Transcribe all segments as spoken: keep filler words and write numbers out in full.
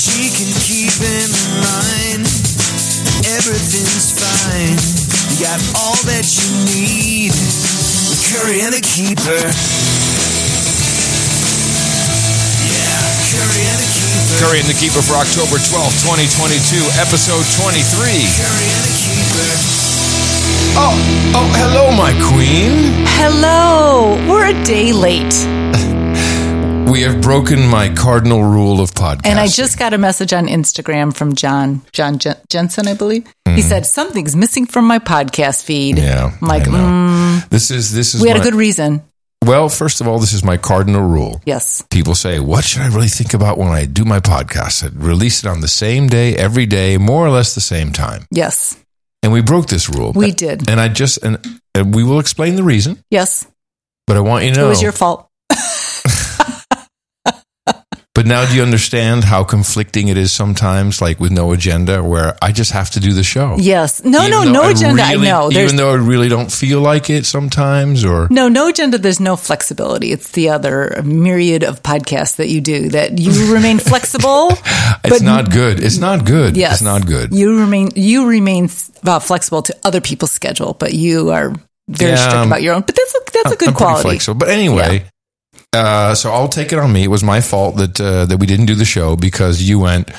She can keep in line. Everything's fine. You got all that you need. Curry and the Keeper. Yeah, Curry and the Keeper. Curry and the Keeper for October twelfth, twenty twenty-two, episode twenty-three. Curry and the Keeper. Oh, oh, hello, my queen. Hello. We're a day late. We have broken my cardinal rule of podcasting. And I just got a message on Instagram from John, John Jen- Jensen, I believe. Mm. He said, something's missing from my podcast feed. Yeah, I'm like, I know. Mm, This is, this is we had my, a good reason. Well, first of all, this is my cardinal rule. Yes. People say, what should I really think about when I do my podcast? I release it on the same day, every day, more or less the same time. Yes. And we broke this rule. We did. And I just, and, and we will explain the reason. Yes. But I want you to know. It was your fault. But now do you understand how conflicting it is sometimes, like with no agenda, where I just have to do the show? Yes. No, Even no, though no I agenda. really- I know. There's, Even though I really don't feel like it sometimes, or... no, no agenda. There's no flexibility. It's the other myriad of podcasts that you do that you remain flexible. It's but not good. It's not good. Yes. It's not good. You remain, you remain uh, flexible to other people's schedule, but you are very Yeah, strict about your own. But that's a, that's a good I'm pretty quality. flexible. But anyway... Uh, so I'll take it on me. It was my fault that uh, that we didn't do the show because you went,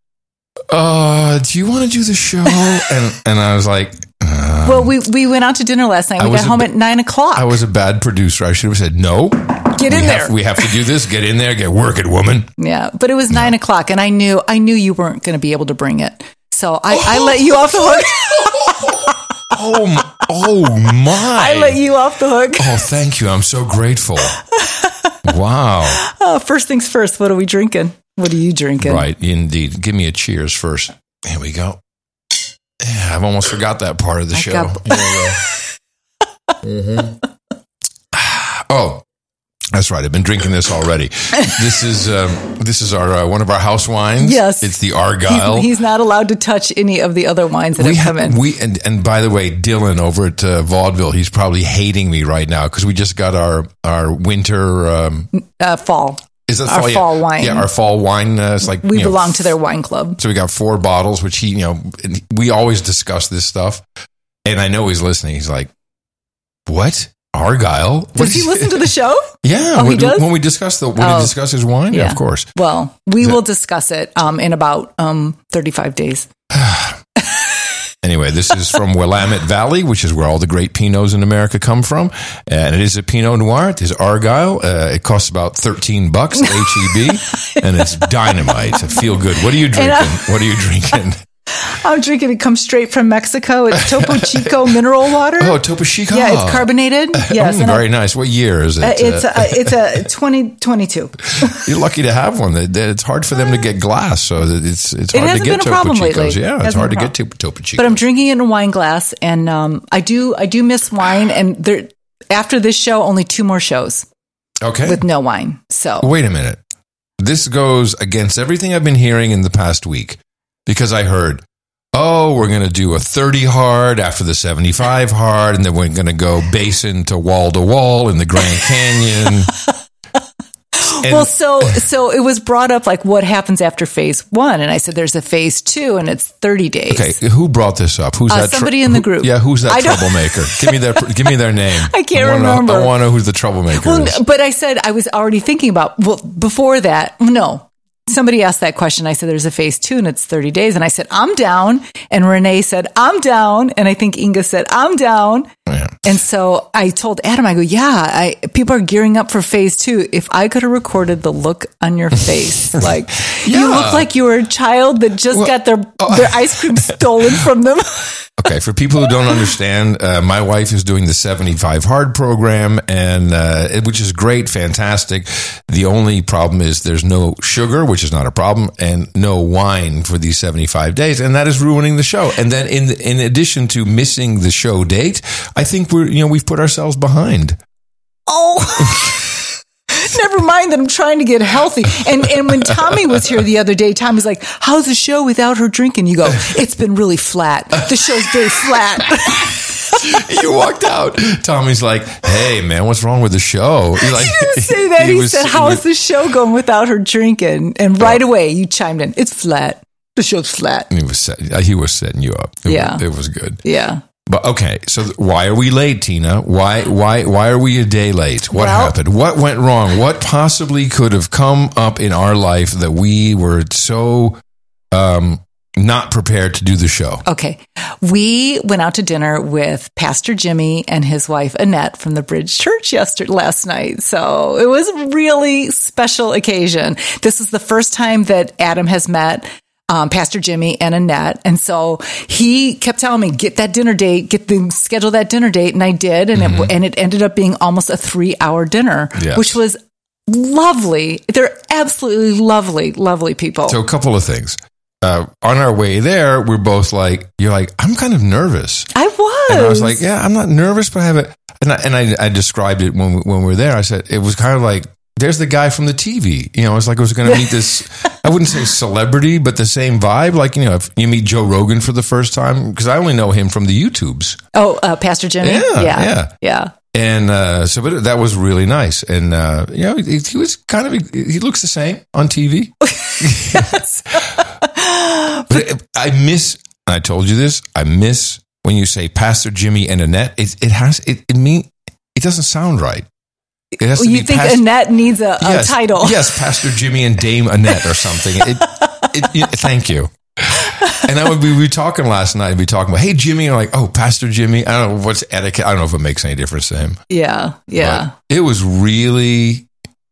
uh, do you want to do the show? and and I was like, um, Well, we we went out to dinner last night. I We was got a home bit- at nine o'clock. I was a bad producer. I should have said, no. Get in we there. Have, we have to do this. Get in there. Get working, woman. Yeah, but it was nine o'clock, and I knew I knew you weren't going to be able to bring it, so I, I let you off the hook. Oh, m- oh my. I let you off the hook. Oh, thank you. I'm so grateful. Wow. Oh, first things first. What are we drinking? What are you drinking? Right, indeed. Give me a cheers first. Here we go. Yeah, I've almost forgot that part of the I show. got- Here we go. Mhm. Oh, that's right. I've been drinking this already. This is um, this is our uh, one of our house wines. Yes. It's the Argyle. He's, he's not allowed to touch any of the other wines that we have come in. we and, and by the way, Dylan over at uh, Vaudeville, he's probably hating me right now because we just got our our winter. Um, uh, fall. is it Our fall? fall yeah. wine. Yeah, our fall wine. Uh, it's like We you know, belong to their wine club. So we got four bottles, which he, you know, we always discuss this stuff. And I know he's listening. He's like, what? Argyle? What Does he is- listen to the show? Yeah. Oh, he when, does? when we discuss the, when Oh. we discuss his wine? Yeah, Yeah. of course. Well, we Is will that- discuss it um, in about um, thirty-five days. Anyway, this is from Willamette Valley, which is where all the great Pinots in America come from. And it is a Pinot Noir. It is Argyle. Uh, it costs about thirteen bucks, H E B. And it's dynamite. Feel good. What are you drinking? I- What are you drinking? I'm drinking it comes straight from Mexico. It's Topo Chico mineral water. Oh, Topo Chico. Yeah, it's carbonated. Yes, Mm, and very I- nice. What year is it? uh, it's Uh, a, it's a twenty twenty-two. You're lucky to have one. That- that It's hard for them to get glass, so that it's it's It hard to hasn't get been a Topo problem Chicos. lately. Yeah, it's Hasn't hard to been a get Topo Topo Chicos. But I'm drinking it in a wine glass, and um, I do I do miss wine. And there, after this show, only two more shows okay. with no wine. So Wait a minute. This goes against everything I've been hearing in the past week because I heard, oh, we're going to do a thirty hard after the seventy-five hard, and then we're going to go basin to wall to wall in the Grand Canyon. And- well, so so it was brought up like what happens after phase one, and I said there's a phase two, and it's thirty days. Okay, who brought this up? Who's Uh, that? tr- somebody in the who- group. yeah, who's that I don't- troublemaker? give me their give me their name. I can't wanna know- remember. I want to know who the troublemaker Well, is. but I said I was already thinking about, well, before that, no. Somebody asked that question. I said, there's a phase two and it's thirty days. And I said, I'm down. And Renee said, I'm down. And I think Inga said, I'm down. Yeah. And so I told Adam, I go, yeah, I, people are gearing up for phase two. If I could have recorded the look on your face, like you Yeah. look like you were a child that just Well, got their, oh. their ice cream stolen from them. Okay, for people who don't understand, uh, my wife is doing the seventy-five hard program, and uh, it- which is great, fantastic. The only problem is there's no sugar, which is not a problem, and no wine for these seventy-five days, and that is ruining the show. And then, in in addition to missing the show date, I think we're you know we've put ourselves behind. Oh. Never mind that I'm trying to get healthy. And and when Tommy was here the other day, Tommy's like, how's the show without her drinking? You go, it's been really flat. The show's very flat. You walked out. Tommy's like, "Hey, man, what's wrong with the show?" He like He didn't say that. He, was- said, "How is the show going without her drinking?" And right away, you chimed in. It's flat. The show's flat. He was set, he was setting you up. It Yeah. was, it was good. Yeah. But okay, so th- why are we late, Tina? Why why why are we a day late? What Well- happened? What went wrong? What possibly could have come up in our life that we were so um, not prepared to do the show? Okay. We went out to dinner with Pastor Jimmy and his wife Annette from the Bridge Church yesterday last night. So it was a really special occasion. This is the first time that Adam has met Um, Pastor Jimmy and Annette. And so he kept telling me, get that dinner date, get the schedule that dinner date. And I did. And Mm-hmm. it, and it ended up being almost a three hour dinner, Yes. which was lovely. They're absolutely lovely, lovely people. So a couple of things. Uh, on our way there, we're both like, you're like, I'm kind of nervous. I was. And I was like, yeah, I'm not nervous, but I have a, and I, and I, I described it when we, when we were there. I said, it was kind of like, there's the guy from the T V. You know, it's like I was going to meet this, I wouldn't say celebrity, but the same vibe. Like, you know, if you meet Joe Rogan for the first time, because I only know him from the YouTubes. oh, uh, Pastor Jimmy? Yeah, Yeah. yeah. Yeah. And uh, so, but that was really nice. And, uh, you know, he, he was kind of, he looks the same on T V. Yes. But it, I miss, I told you this, I miss when you say Pastor Jimmy and Annette. It, it has, it, it mean, it doesn't sound right. It has to You be think Past- Annette needs a, a yes, title? Yes, Pastor Jimmy and Dame Annette or something. It, it, it, thank you. And I would be, we were talking last night, we'd be talking about, hey, Jimmy, and I'm like, oh, Pastor Jimmy. I don't know what's etiquette. I don't know if it makes any difference to him. Yeah. Yeah. But it was really,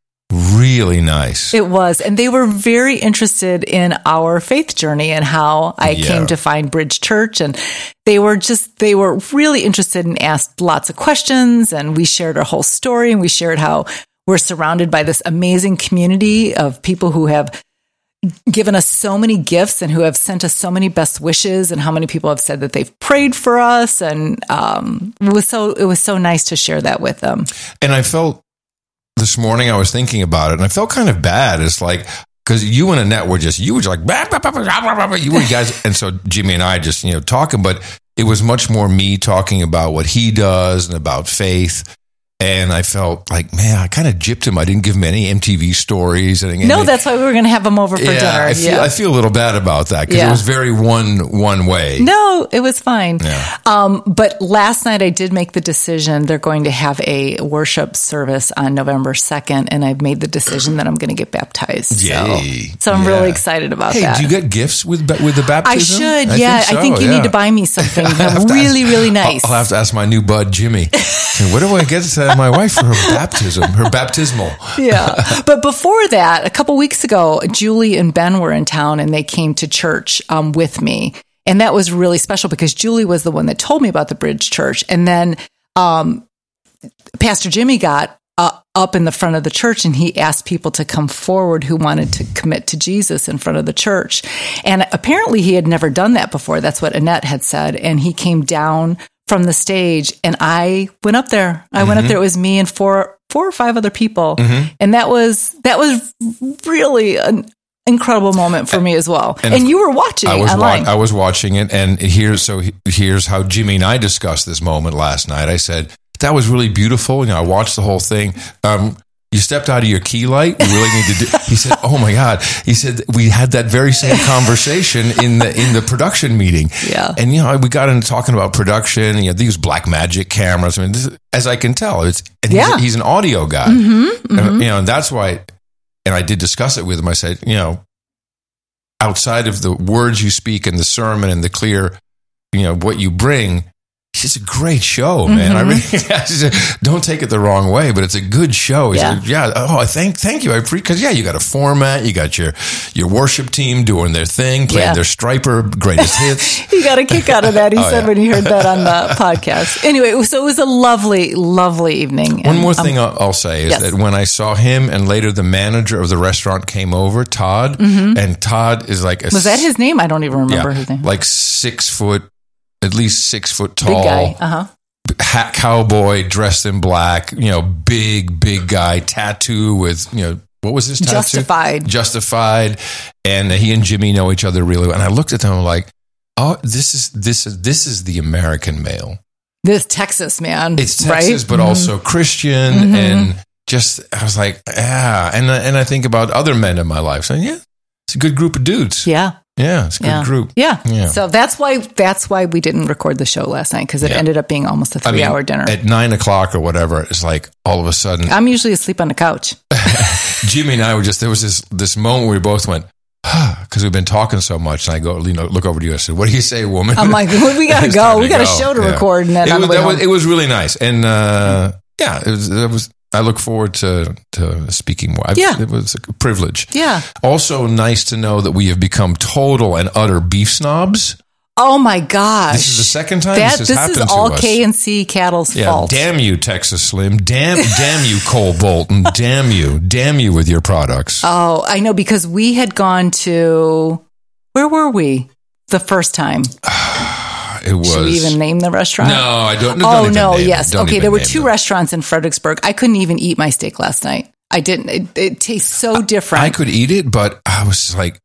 really nice. It was. And they were very interested in our faith journey and how I Yeah. came to find Bridge Church. And they were just, they were really interested and asked lots of questions. And we shared our whole story and we shared how we're surrounded by this amazing community of people who have given us so many gifts and who have sent us so many best wishes and how many people have said that they've prayed for us. And um, it was so, it was so nice to share that with them. And I felt this morning, I was thinking about it, and I felt kind of bad. It's like, because you and Annette were just, you were just like, bah, bah, bah, bah, bah, bah, you were guys. And so Jimmy and I just, you know, talking, but it was much more me talking about what he does and about faith. And I felt like, man, I kind of gypped him. I didn't give him any M T V stories. And No, that's why we were going to have them over for yeah, dinner. I feel, yeah. I feel a little bad about that because Yeah. it was very one one way. No, it was fine. Yeah. Um, but last night I did make the decision. They're going to have a worship service on November second, and I've made the decision that I'm going to get baptized. Yay. So, so I'm Yeah. really excited about Hey, that. do you get gifts with ba- with the baptism? I should, yeah. so, I think you yeah. need to buy me something I have to really, ask- really nice. I'll, I'll have to ask my new bud, Jimmy. What do I get to my wife for her baptism, her baptismal? Yeah. But before that, a couple weeks ago, Julie and Ben were in town and they came to church um, with me. And that was really special because Julie was the one that told me about the Bridge Church. And then um, Pastor Jimmy got uh, up in the front of the church and he asked people to come forward who wanted to commit to Jesus in front of the church. And apparently he had never done that before. That's what Annette had said. And he came down from the stage and I went up there. I mm-hmm. went up there. It was me and four, four or five other people. Mm-hmm. And that was, that was really an incredible moment for me as well. And, and you were watching I was online. Wa- I was watching it. And here's, so here's how Jimmy and I discussed this moment last night. I said, that was really beautiful. You know, I watched the whole thing. Um, You stepped out of your key light. You really need to do. He said, "Oh my God!" He said, "We had that very same conversation in the in the production meeting." Yeah, and you know, we got into talking about production. You know, these black magic cameras. I mean, this is, as I can tell, it's and he's, yeah. he's an audio guy. Mm-hmm, mm-hmm. And, you know, and that's why. And I did discuss it with him. I said, you know, outside of the words you speak and the sermon and the clear, you know, what you bring. It's a great show, man. Mm-hmm. I really don't take it the wrong way, but it's a good show. He's yeah. Like, yeah. Oh, I thank, thank you. I because yeah, you got a format. You got your your worship team doing their thing, playing yeah. their Striper greatest hits. He got a kick out of that. He oh, said yeah. when he heard that on the podcast. Anyway, so it was a lovely, lovely evening. One and, more thing um, I'll say is yes. that when I saw him and later the manager of the restaurant came over, Todd, mm-hmm. and Todd is like a was that his name? I don't even remember yeah, his name. Like six foot. At least six foot tall, big guy, uh-huh. hat cowboy, dressed in black. You know, big, big guy, tattoo with you know what was his tattoo? Justified, Justified, and he and Jimmy know each other really well. And I looked at them like, oh, this is this is this is the American male. this Texas, man. It's Texas, right? but mm-hmm. also Christian. Mm-hmm. And just, I was like, yeah. And, and I think about other men in my life saying, yeah, it's a good group of dudes. Yeah. Yeah, it's a good yeah. group. Yeah. yeah. So that's why that's why we didn't record the show last night, because it yeah. ended up being almost a three I mean, hour dinner. At nine o'clock or whatever, it's like all of a sudden. I'm usually asleep on the couch. Jimmy and I were just, there was this this moment where we both went, because we've been talking so much. And I go, you know, look over to you. I said, what do you say, woman? I'm like, well, we got to go. We got a show to yeah. record. And then it, on was, the way that home. was, it was really nice. And uh, yeah, it was, it was, I look forward to, to speaking more. I've, yeah. It was a privilege. Yeah. Also nice to know that we have become total and utter beef snobs. Oh my gosh. This is the second time that, this has this happened is to all us. K and C Cattle's yeah, fault. Damn you, Texas Slim. Damn, damn you, Cole Bolton. Damn you. Damn you with your products. Oh, I know, because we had gone to, where were we the first time? It was. Should we even name the restaurant? No, I don't. No, oh, don't no, name yes. It. Okay, there were two them. restaurants in Fredericksburg. I couldn't even eat my steak last night. I didn't. It, it tastes so different. I could eat it, but I was like,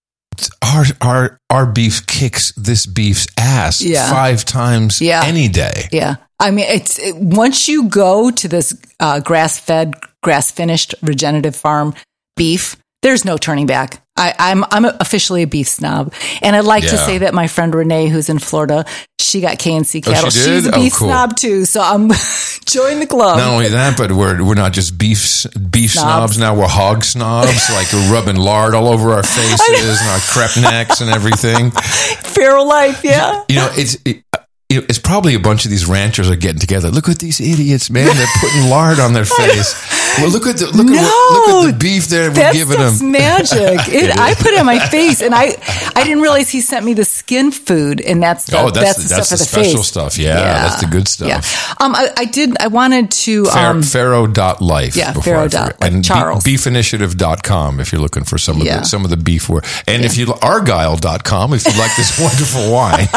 our our our beef kicks this beef's ass yeah. five times yeah. any day. Yeah. I mean, it's it, once you go to this uh, grass-fed, grass-finished regenerative farm beef, there's no turning back. I, I'm I'm officially a beef snob, and I'd like yeah. to say that my friend Renee, who's in Florida, she got K and C cattle. Oh, she She's a beef oh, cool. snob too, so I'm join the club. Not only that, but we're we're not just beef beef snobs. snobs now. We're hog snobs. Like we're rubbing lard all over our faces and our crepe necks and everything. Feral life, yeah. You know, it's. It, It's probably a bunch of these ranchers are getting together. Look at these idiots, man! They're putting lard on their face. Well, look at the look, no, at, look at the beef there we're giving them. That's magic. It, I put it on my face, and I I didn't realize he sent me the skin food, and that's the, oh, that's, that's the that's stuff the for the special face. stuff. Yeah, yeah, that's the good stuff. Yeah. Um, I, I did. I wanted to um, Pharaoh dot life. Yeah, Pharaoh dot life. And Charles. beef initiative dot com if you're looking for some of yeah. the some of the beef we're and yeah. if you argyle dot com if you like this wonderful wine.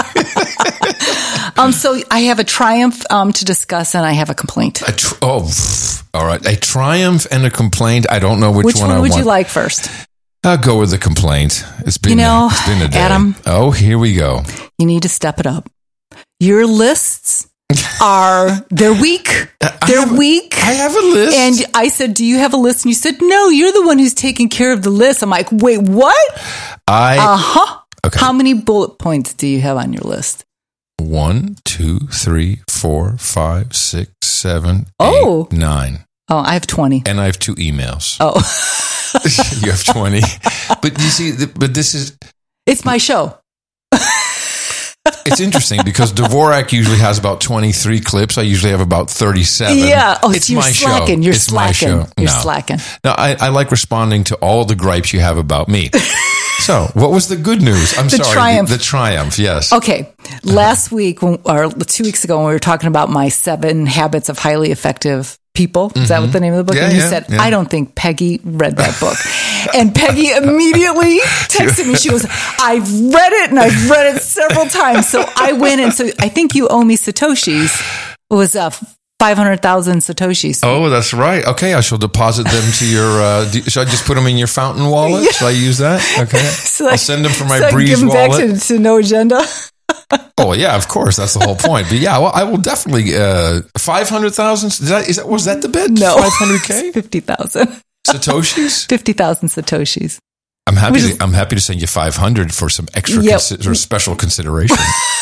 Um, so I have a triumph um, to discuss, and I have a complaint. A tr- oh, all right. A triumph and a complaint. I don't know which, which one, one I would want. you like first? I'll go with the complaint. It's been, you know, it's been a day. Adam. Oh, here we go. You need to step it up. Your lists are, they're weak. They're I weak. I have a list. And I said, do you have a list? And you said, no, you're the one who's taking care of the list. I'm like, wait, what? I. Uh-huh. Okay. How many bullet points do you have on your list? One, two, three, four, five, six, seven, oh. eight, nine. Oh, I have twenty. And I have two emails. Oh. You have twenty. But you see, but this is... It's my show. It's interesting because Dvorak usually has about twenty-three clips. I usually have about thirty-seven. Yeah. Oh, it's you're my slacking. show. You're it's slacking. my show. You're no. slacking. No, I, I like responding to all the gripes you have about me. So, what was the good news? I'm the sorry. Triumph. The, the triumph, yes. Okay. Last week, when, or two weeks ago, when we were talking about my seven habits of highly effective people, is mm-hmm. that what the name of the book? Yeah, and you yeah, said, yeah. I don't think Peggy read that book. And Peggy immediately texted me. She goes, I've read it and I've read it several times. So I went and so I think you owe me Satoshis. It was uh, five hundred thousand Satoshis. Oh, that's right. Okay, I shall deposit them to your, uh, do, should I just put them in your fountain wallet? Yeah. Shall I use that? Okay. So I'll I, send them from my so Breeze give them wallet. back to, to No Agenda. Oh yeah, of course. That's the whole point. But yeah, well, I will definitely uh, five hundred thousand. Is that is that was that the bid? No, five hundred k, fifty thousand Satoshis. Fifty thousand Satoshis. I'm happy. Is, to, I'm happy to send you five hundred for some extra yep. consi- or special consideration.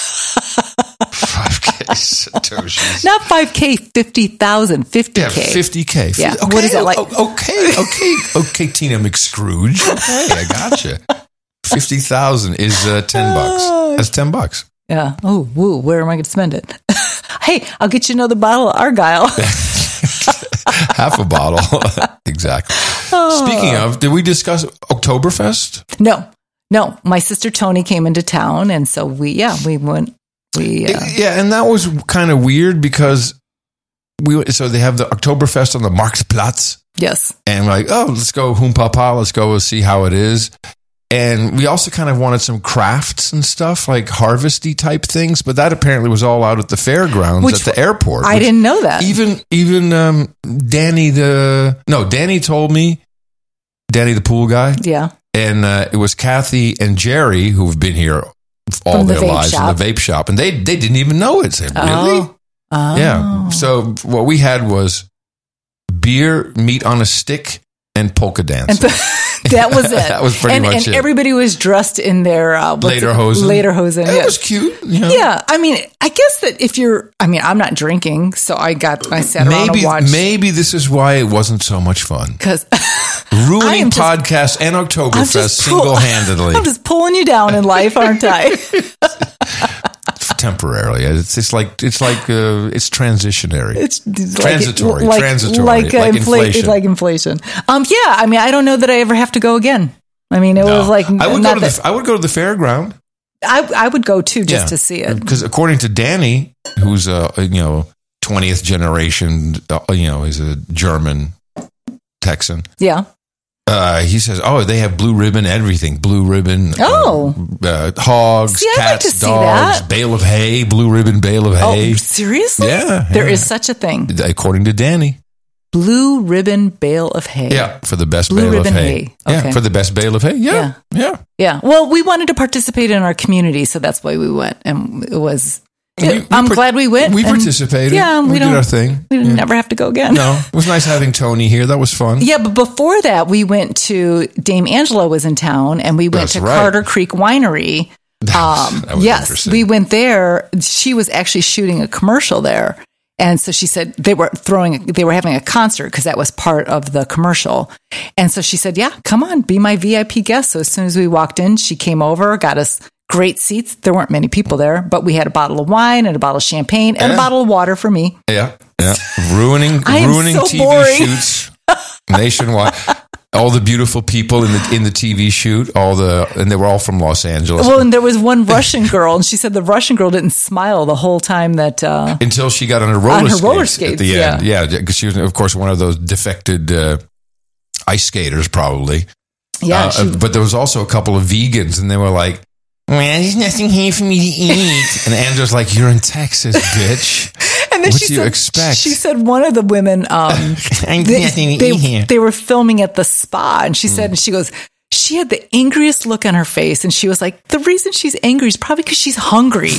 Five k Satoshis. Not five k. Fifty thousand. Fifty yeah, k. Fifty k. Yeah. Okay, what is that like? Okay. Okay. Okay. Tina McScrooge. Okay, I gotcha. Fifty thousand is uh, ten bucks. That's ten bucks. Yeah. Oh, woo. Where am I going to spend it? Hey, I'll get you another bottle of Argyle. Half a bottle. Exactly. Oh. Speaking of, did we discuss Oktoberfest? No, no. My sister Tony came into town. And so we, yeah, we went. We, uh, yeah. And that was kind of weird because we, so they have the Oktoberfest on the Marktplatz. Yes. And we're like, oh, let's go Hum Papa. Let's go see how it is. And we also kind of wanted some crafts and stuff, like harvesty type things, but that apparently was all out at the fairgrounds which, at the airport. I didn't know that. Even even um, Danny the no, Danny told me, Danny the pool guy. Yeah, and uh, it was Kathy and Jerry who have been here all From their the lives shop. in the vape shop, and they they didn't even know it. Said, really? Oh. Oh. Yeah. So what we had was beer, meat on a stick, and polka dance. And that was it. That was pretty and, much and it. everybody was dressed in their uh, Lederhosen. Lederhosen. It Yeah. was cute. You know? Yeah, I mean, I guess that if you're, I mean, I'm not drinking, so I got, I sat around Maybe and watched. maybe this is why it wasn't so much fun. Because Ruining podcasts and Oktoberfest single handedly. I'm just pulling you down in life, aren't I? Temporarily, it's it's like it's like uh, it's transitionary. It's, it's transitory, like, transitory, like, like, uh, infla- inflation. Like inflation. Um, yeah, I mean, I don't know that I ever have to go again. I mean, it No. was like I would not go to that, the I would go to the fairground. I I would go too just Yeah. to see it. Because according to Danny, who's a you know twentieth generation, uh, you know, he's a German Texan. Yeah. Uh, he says, "Oh, they have blue ribbon, everything. Blue ribbon. Oh. uh, uh, hogs, See, I'd like cats, to see dogs, that. bale of hay, blue ribbon, bale of hay. Oh, seriously? Yeah, There yeah. is such a thing. According to Danny, Blue ribbon bale of hay. yeah, for the best Blue bale ribbon of hay. hay. Okay. Yeah, for the best bale of hay. Yeah, yeah. Yeah. Well, we wanted to participate in our community, so that's why we went, and it was. We- we I'm par- glad we went. We and- participated. Yeah, we, we, don't. did our thing. We Yeah. never have to go again. No, it was nice having Tony here. That was fun. Yeah, but before that, we went to Dame Angela was in town, and we went That's to right. Carter Creek Winery. That was- Um, that was yes, interesting. we went there. She was actually shooting a commercial there, and so she said they were throwing, they were having a concert because that was part of the commercial. And so she said, "Yeah, come on, be my V I P guest." So as soon as we walked in, she came over, got us great seats. There weren't many people there, but we had a bottle of wine and a bottle of champagne and Yeah. a bottle of water for me. Yeah, yeah. Ruining, I am ruining so T V boring. shoots nationwide. All the beautiful people in the in the T V shoot, all the and they were all from Los Angeles. Well, and there was one Russian girl, and she said the Russian girl didn't smile the whole time that. Uh, Until she got on her roller On her skates roller at skates, the yeah. end. Yeah, because she was, of course, one of those defected uh, ice skaters, probably. yeah, Uh, she, but there was also a couple of vegans, and they were like, "Man, there's nothing here for me to eat." And Andrew's like, "You're in Texas, bitch. and then what she do you said, expect?" She said one of the women, um, Ain't they, nothing to they, eat here. they were filming at the spa, and she said, and she goes, she had the angriest look on her face, and she was like, the reason she's angry is probably because she's hungry.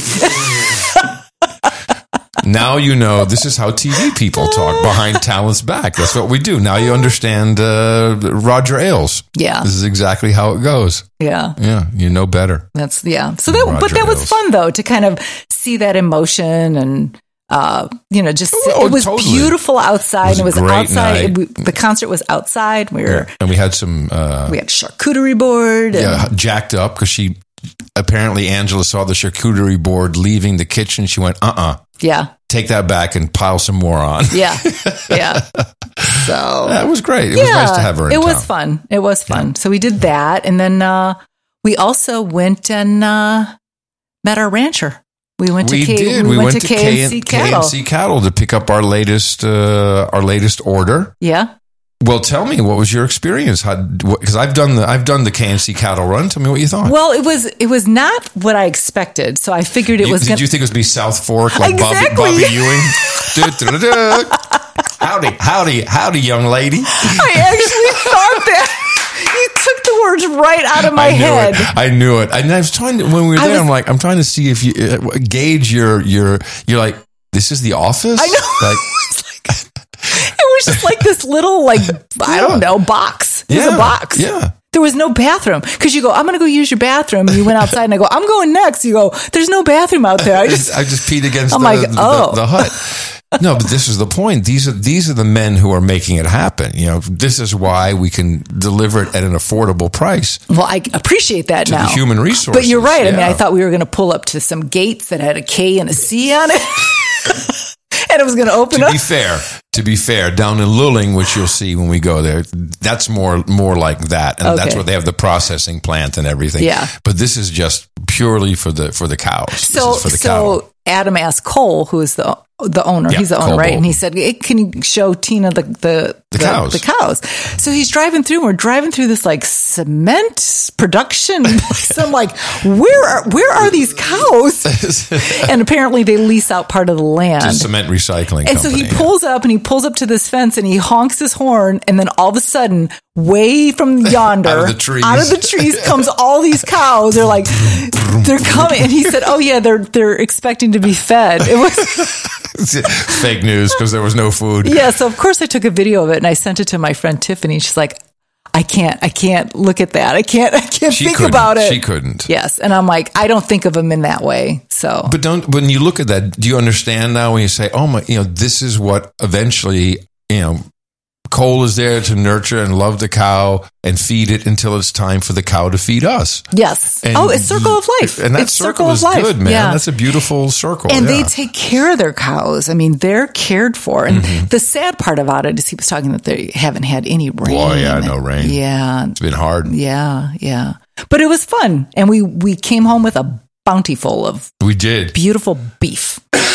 Now you know this is how T V people talk behind talent's back. That's what we do. Now you understand uh, Roger Ailes. Yeah. This is exactly how it goes. Yeah. Yeah, you know better. That's yeah. So that, but Roger that was Ailes. fun though to kind of see that emotion and uh, you know, just Oh, it was totally. beautiful outside. It was and a it was great outside. night. We, the concert was outside. We were And we had some uh, we had charcuterie board. And, yeah, jacked up because she apparently Angela saw the charcuterie board leaving the kitchen. She went, "Uh, uh yeah, take that back and pile some more on." yeah, yeah. So That was great. It was nice to have her in it town. was fun. It was fun. So we did that, and then uh, we also went and uh, met our rancher. We went to We K- did. We, went, to K and C K Cattle. and C Cattle to pick up our latest uh, our latest order. Yeah. Well, tell me, what was your experience? Because I've done the I've done the K and C Cattle Run. Tell me what you thought. Well, it was it was not what I expected. So I figured it You- was. did gonna, you think it was be South Fork like Exactly. Bobby, Bobby Ewing? Du-du-du-du. Howdy, howdy, howdy, young lady. I actually thought that. You took the words right out of my I knew head. it. I knew it. And I was trying to when we were I there. was- I'm like, I'm trying to see if you uh, gauge your your. You're like, this is the office. I know. Like, It was just like this little, like, I don't know, box. It was Yeah, a box. yeah. There was no bathroom because you go, I'm going to go use your bathroom. And you went outside and I go, I'm going next. You go, there's no bathroom out there. I I just, just, I just peed against I'm the, like, the, oh. the, the hut. No, but this is the point. These are these are the men who are making it happen. You know, this is why we can deliver it at an affordable price. well, I appreciate that To the now. human resources, But you're right. I mean, yeah. I thought we were going to pull up to some gates that had a K and a C on it. And it was going to open To up. be fair, to be fair, down in Luling, which you'll see when we go there, that's more more like that, and Okay. that's where they have the processing plant and everything. Yeah. But this is just purely for the for the cows. So, this is for the so cow. Adam asked Cole, who is the the owner, Yeah, he's the owner, Cole right? Bolton. And he said, hey, "Can you show Tina the the, The cows. The cows." So he's driving through. And we're driving through this like cement production. So I'm like, "Where are where are these cows?" And apparently they lease out part of the land. Just cement recycling. And so company, he yeah. pulls up and he pulls up to this fence and he honks his horn. And then all of a sudden, way from yonder, Out of the trees. out of the trees comes all these cows. They're like, they're coming. And he said, oh, yeah, they're they're expecting to be fed. It was Fake news because there was no food. Yeah, so of course I took a video of it and I sent it to my friend Tiffany. She's like, I can't, I can't look at that. I can't, I can't She think couldn't. about it. She couldn't. Yes. And I'm like, I don't think of them in that way. So, But don't, when you look at that, do you understand now when you say, oh my, you know, this is what eventually, you know, Cole is there to nurture and love the cow and feed it until it's time for the cow to feed us. yes. And oh, it's circle of life. And that it's circle, is of life. good, man. Yeah. That's a beautiful circle. And yeah. they take care of their cows. I mean, they're cared for. And Mm-hmm. the sad part about it is he was talking that they haven't had any rain. Boy, yeah, no rain. Yeah. It's been hard. Yeah. Yeah. But it was fun. And we, we came home with a bountiful of We did. beautiful beef.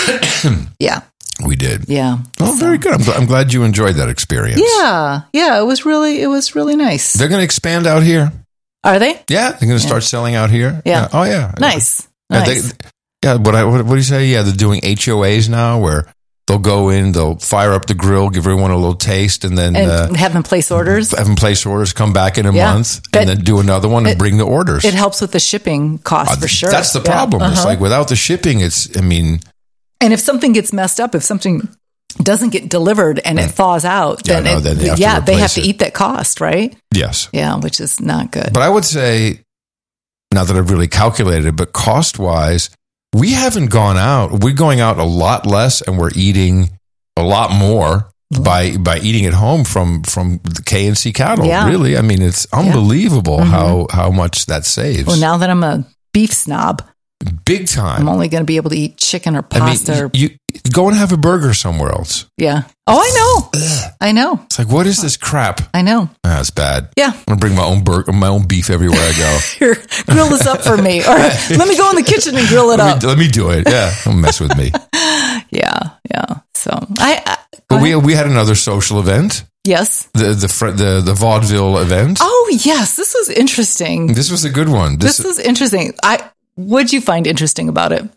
yeah. We did. Yeah. Oh, very good. I'm, gl- I'm glad you enjoyed that experience. Yeah. Yeah. It was really, it was really nice. They're going to expand out here. Are they? Yeah, they're going to start selling out here. Yeah. Oh, yeah. Nice. Yeah, Nice. they, yeah, what, I, what, what do you say? Yeah, they're doing H O As now where they'll go in, they'll fire up the grill, give everyone a little taste, and then and uh, have them place orders. have them place orders, come back in a Yeah. month, But and then do another one and it- bring the orders. It helps with the shipping cost Uh, for sure. That's the Yeah. problem. It's Uh-huh. like without the shipping, it's, I mean, And if something gets messed up, if something doesn't get delivered and it thaws out, Yeah, then, no, it, then they have to yeah, they have replace to it. eat that cost, right? yes. Yeah, which is not good. But I would say, not that I've really calculated, but cost wise, we haven't gone out. We're going out a lot less, and we're eating a lot more by by eating at home from from the K and C cattle. Yeah. Really, I mean, it's unbelievable how how much that saves. Well, now that I'm a beef snob, Big time. I'm only going to be able to eat chicken or I mean, pasta. or, you go and have a burger somewhere else. yeah. Oh, I know. I know. It's like, what is this crap? I know. Ah, it's bad. Yeah. I'm gonna bring my own burger, my own beef everywhere I go. Here, grill this up for me. Or let me go in the kitchen and grill it let, up. me, let me do it. Yeah, don't mess with me. Yeah. Yeah. So I, I But we we had another social event. yes. The the fr- the the vaudeville event. Oh, yes. This was interesting. This was a good one. This, This was interesting. I, what'd you find interesting about it?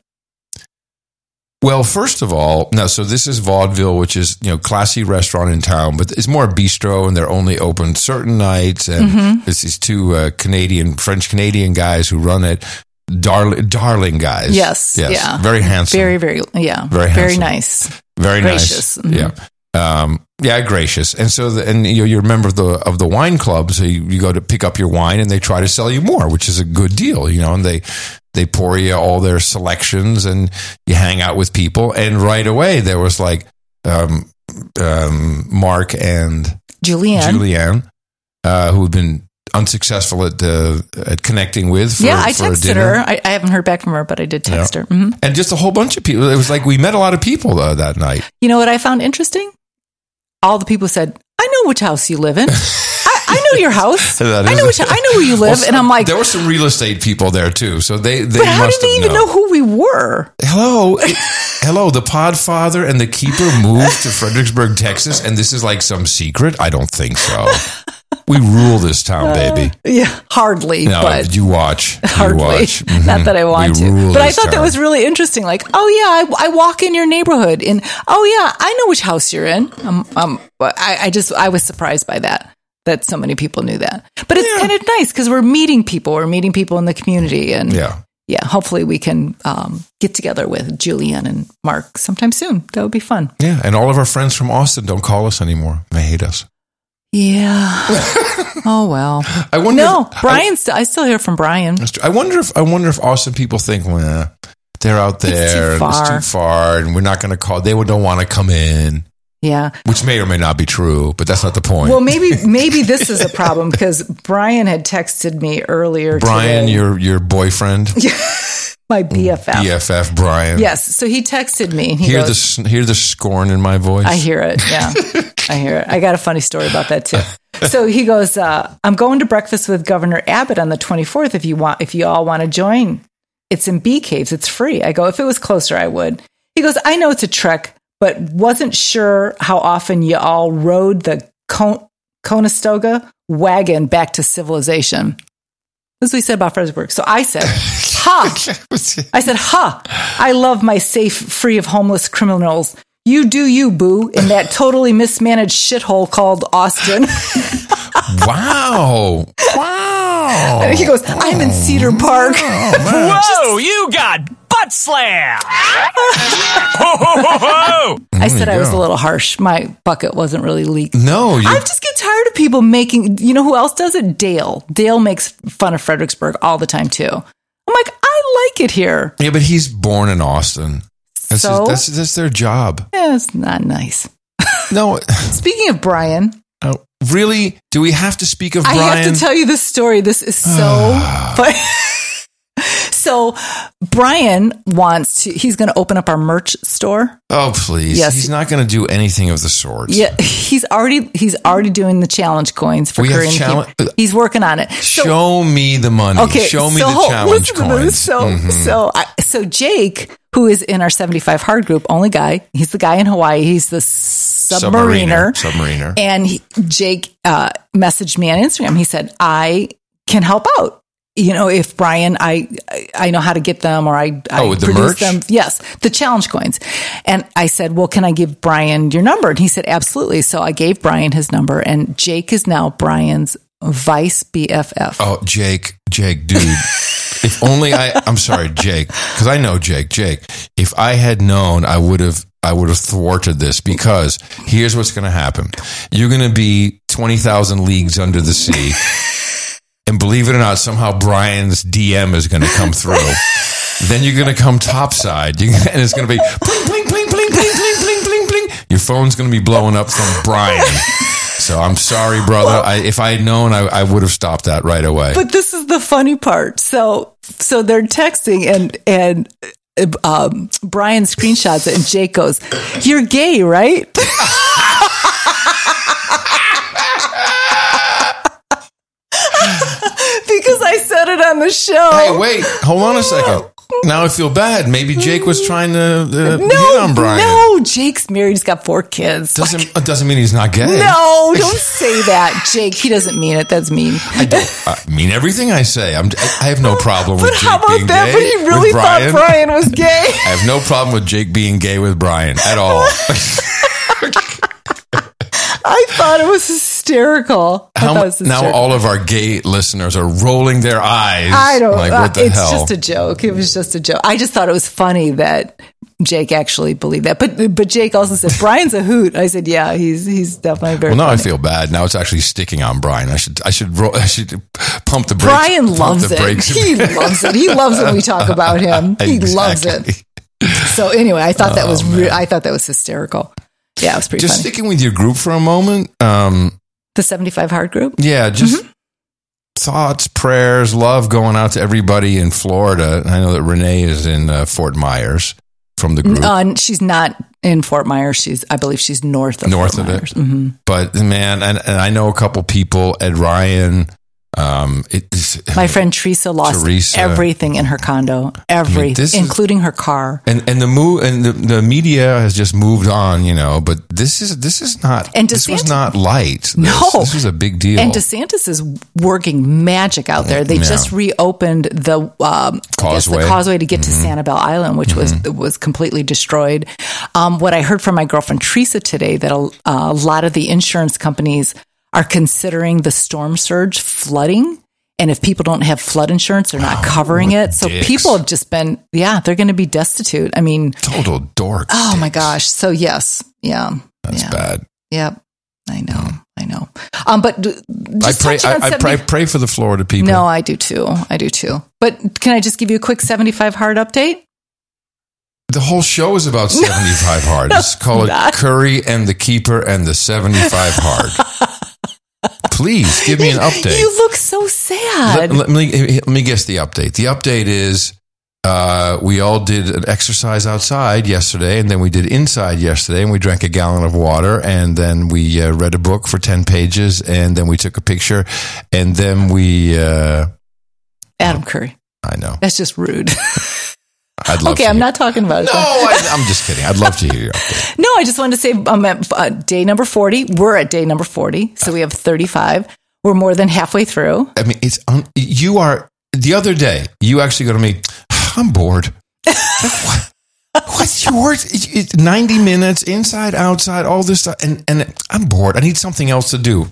well, first of all, no. So this is vaudeville, which is you know classy restaurant in town, but it's more a bistro, and they're only open certain nights. And Mm-hmm. it's these two uh, Canadian, French Canadian guys who run it. Darling, darling guys. Yes. yes, Yeah. very handsome, Very, very, yeah. Very Very handsome. nice. very gracious. nice. Mhm. Yeah. Um, yeah, gracious. And so, the, and you know, you're a member of the of the wine club, so you, you go to pick up your wine, and they try to sell you more, which is a good deal, you know. And they they pour you all their selections, and you hang out with people. And right away, there was like um, um, Mark and Julianne. Julianne, uh, who had been unsuccessful at uh, at connecting with. For, yeah, I for a texted dinner. her. I, I haven't heard back from her, but I did text her. hmm and just a whole bunch of people. It was like we met a lot of people uh, that night. You know what I found interesting? All the people said, "I know which house you live in. I, I know your house. That I is- know which. I know where you live." Well, and I'm like, there were some real estate people there too, so they they "But how did must they have even known. know who we were?" Hello, it- hello. The Podfather and the Keeper moved to Fredericksburg, Texas, and this is like some secret. I don't think so. We rule this town, baby. Yeah, hardly. No, but you watch. You hardly. watch. Mhm. Not that I want We to, rule but I this thought that town. was really interesting. Like, oh yeah, I, I walk in your neighborhood, and oh yeah, I know which house you're in. Um, um, but I, I just I was surprised by that. That so many people knew that. But it's Yeah. kind of nice because we're meeting people. We're meeting people in the community, and Yeah. yeah, hopefully we can um, get together with Julianne and Mark sometime soon. That would be fun. Yeah, and all of our friends from Austin don't call us anymore. They hate us. Yeah. Oh well. I wonder. No, if, Brian. St- I still hear from Brian. I, I wonder if I wonder if Austin people think, well, they're out there, It's too and it's far. too far, and we're not going to call. They don't want to come in, Yeah. which may or may not be true, but that's not the point. Well, maybe maybe this is a problem because Brian had texted me earlier. Brian, today. your your boyfriend, my B F F. B F F, Brian. Yes. So he texted me. And he Hear goes, the hear the scorn in my voice. I hear it. Yeah, I hear it. I got a funny story about that too. So he goes, uh, "I'm going to breakfast with Governor Abbott on the twenty-fourth. If you want, if you all want to join, it's in Bee Caves. It's free." I go, "If it was closer, I would." He goes, "I know it's a trek, but wasn't sure how often you all rode the Con- Conestoga wagon back to civilization." That's what he said about Fredericksburg. So I said, "Ha!" I said, "Ha! I love my safe, free of homeless criminals. You do you, boo, in that totally mismanaged shithole called Austin." Wow! Wow! And he goes, "I'm in Cedar Park." Whoa, you got butt butt slam. Ho, ho, ho, ho. I said you I was a go. little harsh. My bucket wasn't really leaked. No, you, I just get tired of people making, you know who else does it? Dale. Dale makes fun of Fredericksburg all the time too. I'm like, I like it here. yeah, but he's born in Austin. That's, So? that's, that's their job. Yeah, it's not nice. No, Speaking of Brian, oh, really? Do we have to speak of I Brian? have to tell you this story. This is so fun. So Brian wants to, he's going to open up our merch store. oh, please. Yes. He's not going to do anything of the sort. Yeah, he's already he's already doing the challenge coins for We have Curry and the challenge- Keeper. He's working on it. So- Show me the money. Show me so the hold- challenge listen to this. coins. So, Mhm. so, I, so Jake, who is in our seventy-five hard group, only guy. He's the guy in Hawaii. He's the submariner. Submariner. Submariner. And he, Jake uh, messaged me on Instagram. He said, "I can help out. You know, if Brian, I I know how to get them, or I, I Oh, with the produce merch? them. Yes, the challenge coins." And I said, "Well, can I give Brian your number?" And he said, "Absolutely." So I gave Brian his number, and Jake is now Brian's vice B F F. Oh, Jake, Jake, dude. If only I, I'm sorry, Jake, because I know Jake, Jake. If I had known, I would have, I would have thwarted this, because here's what's going to happen. You're going to be twenty thousand leagues under the sea. And believe it or not, somehow Brian's D M is going to come through. Then you're going to come topside. You, and it's going to be bling, bling, bling, bling, bling, bling, bling, bling, bling. Your phone's going to be blowing up from Brian. So I'm sorry, brother. I, if I had known, I, I would have stopped that right away. But this is the funny part. So, so they're texting, and and um, Brian screenshots it, and Jake goes, "You're gay, right?" Because I said it on the show. Hey, wait, hold on a second. Now I feel bad. Maybe Jake was trying to uh, no, hit on Brian. no, Jake's married. He's got four kids. Doesn't it doesn't mean he's not gay. No, don't say that, Jake. He doesn't mean it. That's mean. I don't I mean everything I say. I'm I have no problem But with Jake how about being that? gay But he really with thought Brian. Brian was gay. I have no problem with Jake being gay with Brian at all. I thought it was hysterical. I How thought mu- it was now hysterical. all of our gay listeners are rolling their eyes. I don't. Like, uh, what the it's hell? just a joke. It was just a joke. I just thought it was funny that Jake actually believed that. But but Jake also said Brian's a hoot. I said, yeah, he's he's definitely very. Well, now funny. I feel bad. Now it's actually sticking on Brian. I should I should roll, I should pump the brakes. Brian pump loves the it. brakes. He loves it. He loves when we talk about him. He loves Exactly. it. So anyway, I thought that was Oh, re- man. I thought that was hysterical. Yeah, it was pretty Just funny. sticking with your group for a moment. Um, The seventy-five hard group. yeah, just Mm-hmm. thoughts, prayers, love going out to everybody in Florida. I know that Renee is in uh, Fort Myers from the group. Uh, she's not in Fort Myers. She's, I believe, she's north of North Fort of it. Myers. Mm-hmm. But man, and, and I know a couple people, Ed Ryan. Um, it's, My friend Teresa lost Teresa. everything in her condo, everything, this is- including her car. and and the move and the, the media has just moved on, you know. But this is this is not. And this was DeSantis- not light. This, No. this was a big deal. And DeSantis is working magic out there. They Yeah. just reopened the um, I guess Causeway. the causeway to get Mm-hmm. to Sanibel Island, which was was completely destroyed. Um, what I heard from my girlfriend Teresa today that a, a lot of the insurance companies are considering the storm surge flooding. And if people don't have flood insurance, they're not covering it. So dicks. people have just been, yeah, they're going to be destitute. I mean, Total dork. oh my gosh. So yes, yeah, That's yeah. bad. Yep, I know, I know. Um, but d- I just pray. touching I, on I pray, seventy pray for the Florida people. No, I do too. I do too. But can I just give you a quick seventy-five hard update? The whole show is about seventy-five hard. No, Just call it not. Curry and the Keeper and the seventy-five hard. Please give me an update. You look so sad. Let, let me let me guess the update. The update is uh, we all did an exercise outside yesterday, and then we did inside yesterday, and we drank a gallon of water, and then we uh, read a book for ten pages, and then we took a picture, and then we. Uh, Adam Curry. I know. That's just rude. I'd love. Okay, to I'm hear- not talking about it. No, I, I'm just kidding. I'd love to hear your update. No, I just wanted to say I'm at uh, day number forty. We're at day number forty. So we have thirty-five. We're more than halfway through. I mean, it's un- you are. The other day, you actually go to me. I'm bored. What? What you work it- it- ninety minutes inside, outside, all this stuff, and and I'm bored. I need something else to do.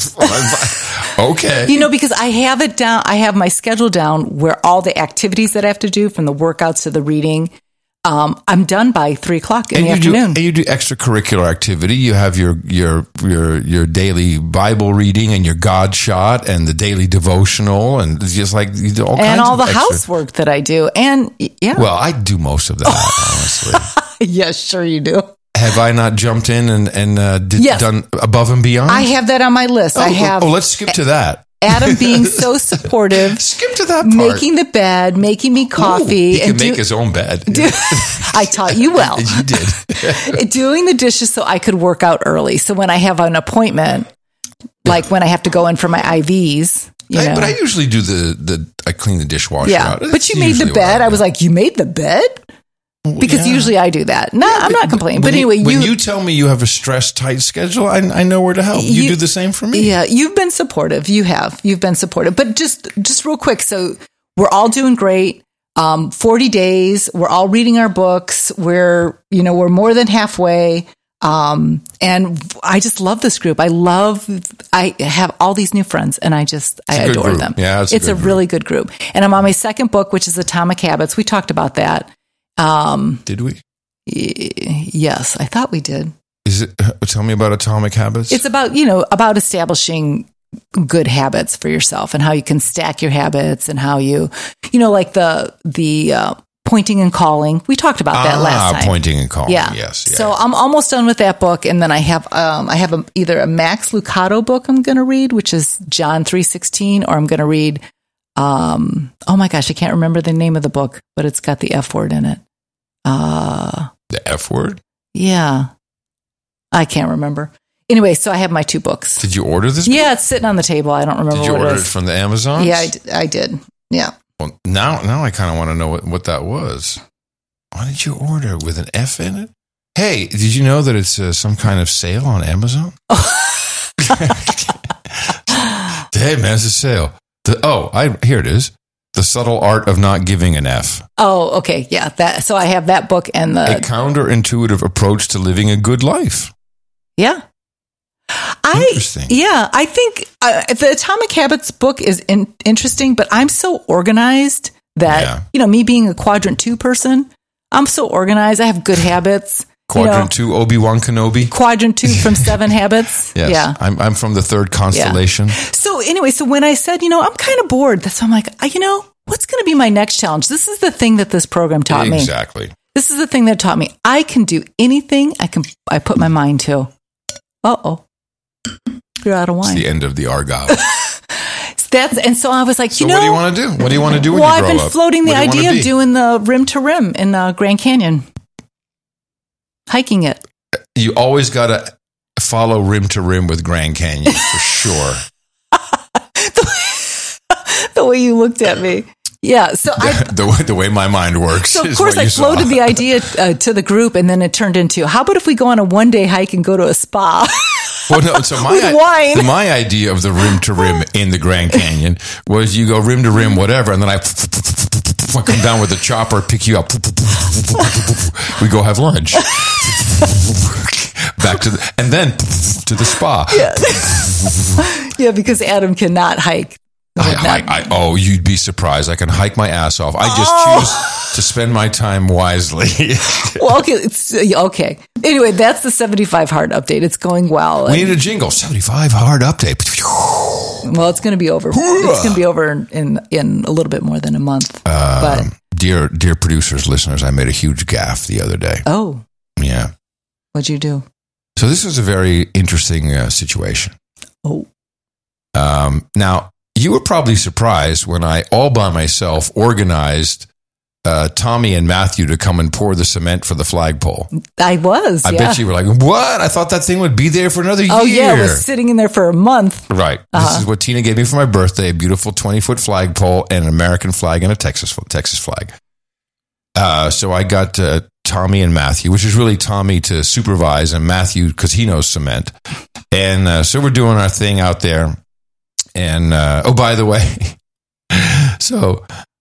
Okay, You know, because I have it down, I have my schedule down where all the activities that I have to do, from the workouts to the reading, um, I'm done by three o'clock in and the you afternoon. do and you do extracurricular activity. You have your your your your daily Bible reading and your God shot and the daily devotional and it's just like you do all kinds and all of the extra- housework that I do. And yeah, Well, I do most of that, honestly. yes, sure you do. Have I not jumped in and and uh, did, Yes. done above and beyond? I have that on my list. Oh, I have Oh, let's skip to that. Adam being so supportive, Skip to that part. making the bed, making me coffee. Ooh, he can and do- make his own bed. I taught you well. You did. Doing the dishes so I could work out early. So when I have an appointment, like when I have to go in for my I Vs, you I, know. but I usually do the, the I clean the dishwasher yeah, out. but That's you made the usually what bed. I do. was like, you made the bed? Because yeah. usually I do that. No, I'm not complaining. But When anyway, you, when you, you tell me you have a stress tight schedule, I, I know where to help. You, You- do the same for me. yeah, you've been supportive. You have. You've been supportive. But just just real quick, so we're all doing great. Um, forty days. We're all reading our books. We're, you know, we're more than halfway. Um, and I just love this group. I love, I have all these new friends and I just, I a good adore group. them. Yeah, it's a it's good a group. really good group. And I'm on my second book, which is Atomic Habits. We talked about that. Um, Did we? y- yes, I thought we did. Is it? uh, Tell me about Atomic Habits. It's about, you know, about establishing good habits for yourself and how you can stack your habits and how you, you know, like the, the, uh, pointing and calling. We talked about that ah, last time. pointing and calling. Yeah. Yes. yes. So I'm almost done with that book, and then I have um, I have a, either a Max Lucado book I'm going to read, which is John three sixteen, or I'm going to read. Um, oh my gosh, I can't remember the name of the book, but it's got the F word in it. Uh, the F word. yeah, I can't remember. Anyway, so I have my two books. Did you order this? book? Yeah, it's sitting on the table. I don't remember Did you what order it it is. from the Amazon? Yeah, I, d- I did. Yeah. Well, now, now I kind of want to know what, what that was. Why did you order with an F in it? Hey, did you know that it's uh, some kind of sale on Amazon? Hey, man, it's a sale. The, oh, I here it is. The Subtle Art of Not Giving an F. Oh, okay. Yeah. That. So I have that book and A the counterintuitive approach to living a good life. yeah. I Interesting. yeah. I think uh, the Atomic Habits book is in, interesting, but I'm so organized that Yeah. you know, me being a quadrant two person, I'm so organized. I have good habits. Quadrant you know, two, Obi-Wan Kenobi. Quadrant two from Seven Habits. Yes, Yeah. I'm, I'm from the third constellation. So anyway, so when I said, you know, I'm kind of bored, that's why I'm like, I, you know, what's going to be my next challenge? This is the thing that this program taught me. Exactly. This is the thing that taught me. I can do anything I can. I put my mind to. Uh oh, you're out of It's wine. the end of the Argyle. That's and so I was like, So you know, what do you want to do? What do you want to do when well, you I've grow been up? floating the What do you wanna idea of be? doing the rim to rim in uh, Grand Canyon, hiking it. You always got to follow rim to rim with Grand Canyon for sure. The way you looked at me, yeah. So I. the, way, the way my mind works. So of is course what I you saw. floated the idea uh, to the group, and then it turned into, how about if we go on a one day hike and go to a spa? Well, no, so my, With wine. my idea of the rim to rim in the Grand Canyon was you go rim to rim, whatever, and then I come down with a chopper, pick you up. We go have lunch. Back to the, and then to the spa. Yeah, because Adam cannot hike. I, I, I, oh, you'd be surprised. I can hike my ass off. I just Oh. choose to spend my time wisely. Well, okay, it's, okay. Anyway, that's the seventy-five hard update. It's going well. We need a jingle. seventy-five hard update. Well, it's going to be over. It's going to be over in, in in a little bit more than a month. but Um, dear, dear producers, listeners, I made a huge gaffe the other day. oh, Yeah. what'd you do? So this was a very interesting uh, situation. Oh, Um, now, you were probably surprised when I, all by myself, organized uh, Tommy and Matthew to come and pour the cement for the flagpole. I was. I yeah. bet you were like, what? I thought that thing would be there for another Oh year. yeah, it was sitting in there for a month. Right. Uh-huh. This is what Tina gave me for my birthday, a beautiful twenty-foot flagpole and an American flag and a Texas Texas flag. Uh, so I got uh, Tommy and Matthew, which is really Tommy to supervise and Matthew because he knows cement. And uh, so we're doing our thing out there. And, uh, oh, by the way, so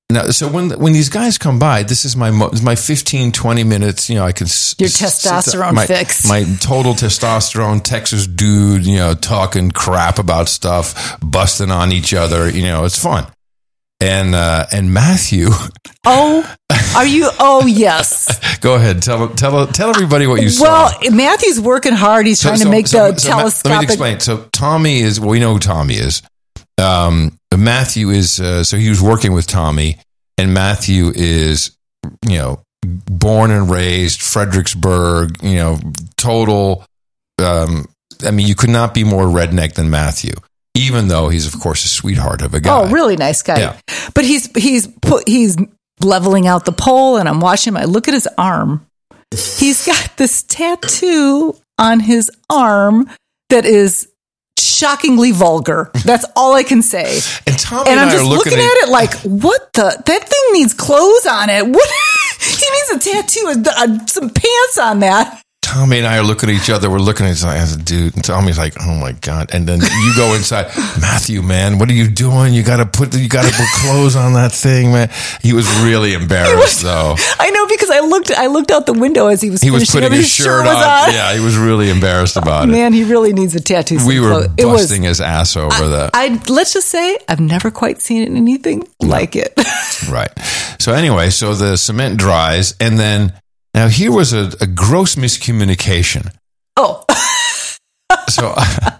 now, so when when these guys come by, this is my mo- my fifteen, twenty minutes. You know, I can Your s- testosterone my, fix. My total testosterone Texas dude. You know, talking crap about stuff, busting on each other. You know, it's fun. And uh, and Matthew, Oh, are you? Oh, yes. go ahead. Tell tell tell everybody what you saw. Well, Matthew's working hard. He's So- trying so- to make so- the so Ma- telescopic. Let me explain. So Tommy is. Well, we know who Tommy is. Um, Matthew is. Uh, so he was working with Tommy, and Matthew is, you know, born and raised Fredericksburg. You know, total. Um, I mean, you could not be more redneck than Matthew, even though he's of course a sweetheart of a guy. Oh, really nice guy. Yeah. But he's he's put he's leveling out the pole, and I'm watching him. I look at his arm. He's got this tattoo on his arm that is shockingly vulgar. That's all I can say. And Tommy And and, I'm I just are looking, looking, at it like, what the? That thing needs clothes on it. What? He needs a tattoo and uh, some pants on that. Tommy and I are looking at each other. We're looking at each other as a dude. And Tommy's like, "Oh my god!" And then you go inside, Matthew, man, what are you doing? You got to put, you got to put clothes on that thing, man. He was really embarrassed, though. I know because I looked, I looked out the window as he was. He was finishing putting up. his shirt was on. Yeah, he was really embarrassed about it. Man, he really needs a tattoo. We were clothes. It was- busting his ass over that. I let's just say I've never quite seen anything like it. Right. So anyway, so the cement dries, and then now here was a, a gross miscommunication. Oh, So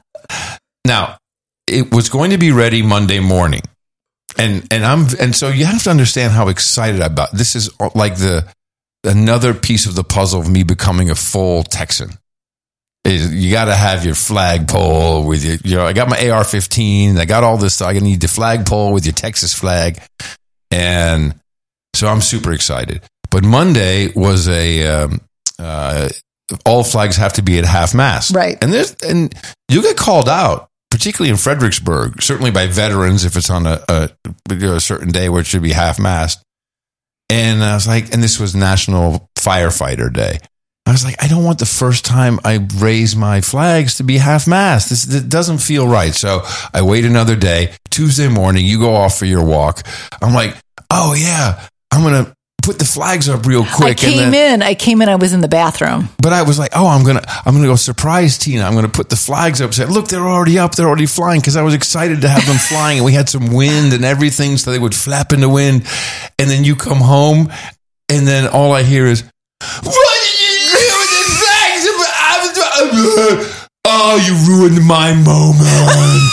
now it was going to be ready Monday morning, and and I'm and so you have to understand how excited I'm about this. Is like the another piece of the puzzle of me becoming a full Texan. Is you got to have your flagpole with you. You know, I got my A R fifteen. I got all this stuff. I need the flagpole with your Texas flag, and so I'm super excited. But Monday was a um, uh, all flags have to be at half mast, Right. And there's and you get called out, particularly in Fredericksburg, certainly by veterans if it's on a, a, you know, a certain day where it should be half mast. And I was like, and this was National Firefighter Day. I was like, I don't want the first time I raise my flags to be half mast. This, this doesn't feel right. So I wait another day. Tuesday morning, you go off for your walk. I'm like, oh yeah, I'm going to put the flags up real quick. I came and then, in. I came in. I was in the bathroom. But I was like, oh, I'm gonna, I'm gonna go surprise Tina. I'm gonna put the flags up. Say, look, they're already up. They're already flying because I was excited to have them flying, and we had some wind and everything, so they would flap in the wind. And then you come home, and then all I hear is, "What did you do with the flags?" I was, oh, you ruined my moment.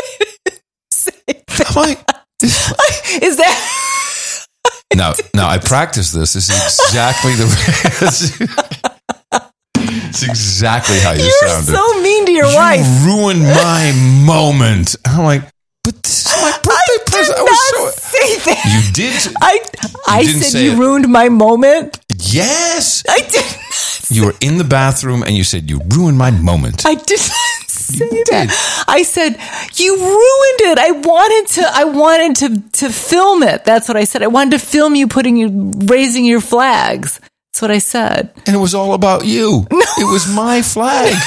I'm like, Is that? no, no, I practiced this. This is exactly the It's exactly how you You're sounded. so mean to your You wife. ruined my moment. I'm like, but this is my birthday I present. did I not was so. say that. You did. I I didn't said say you it. ruined my moment. Yes. I did. You were in the bathroom and you said, you ruined my moment. I did not say You that. did. I said you ruined it. I wanted to. I wanted to to film it. That's what I said. I wanted to film you putting you raising your flags. That's what I said. And it was all about you. No. It was my flag.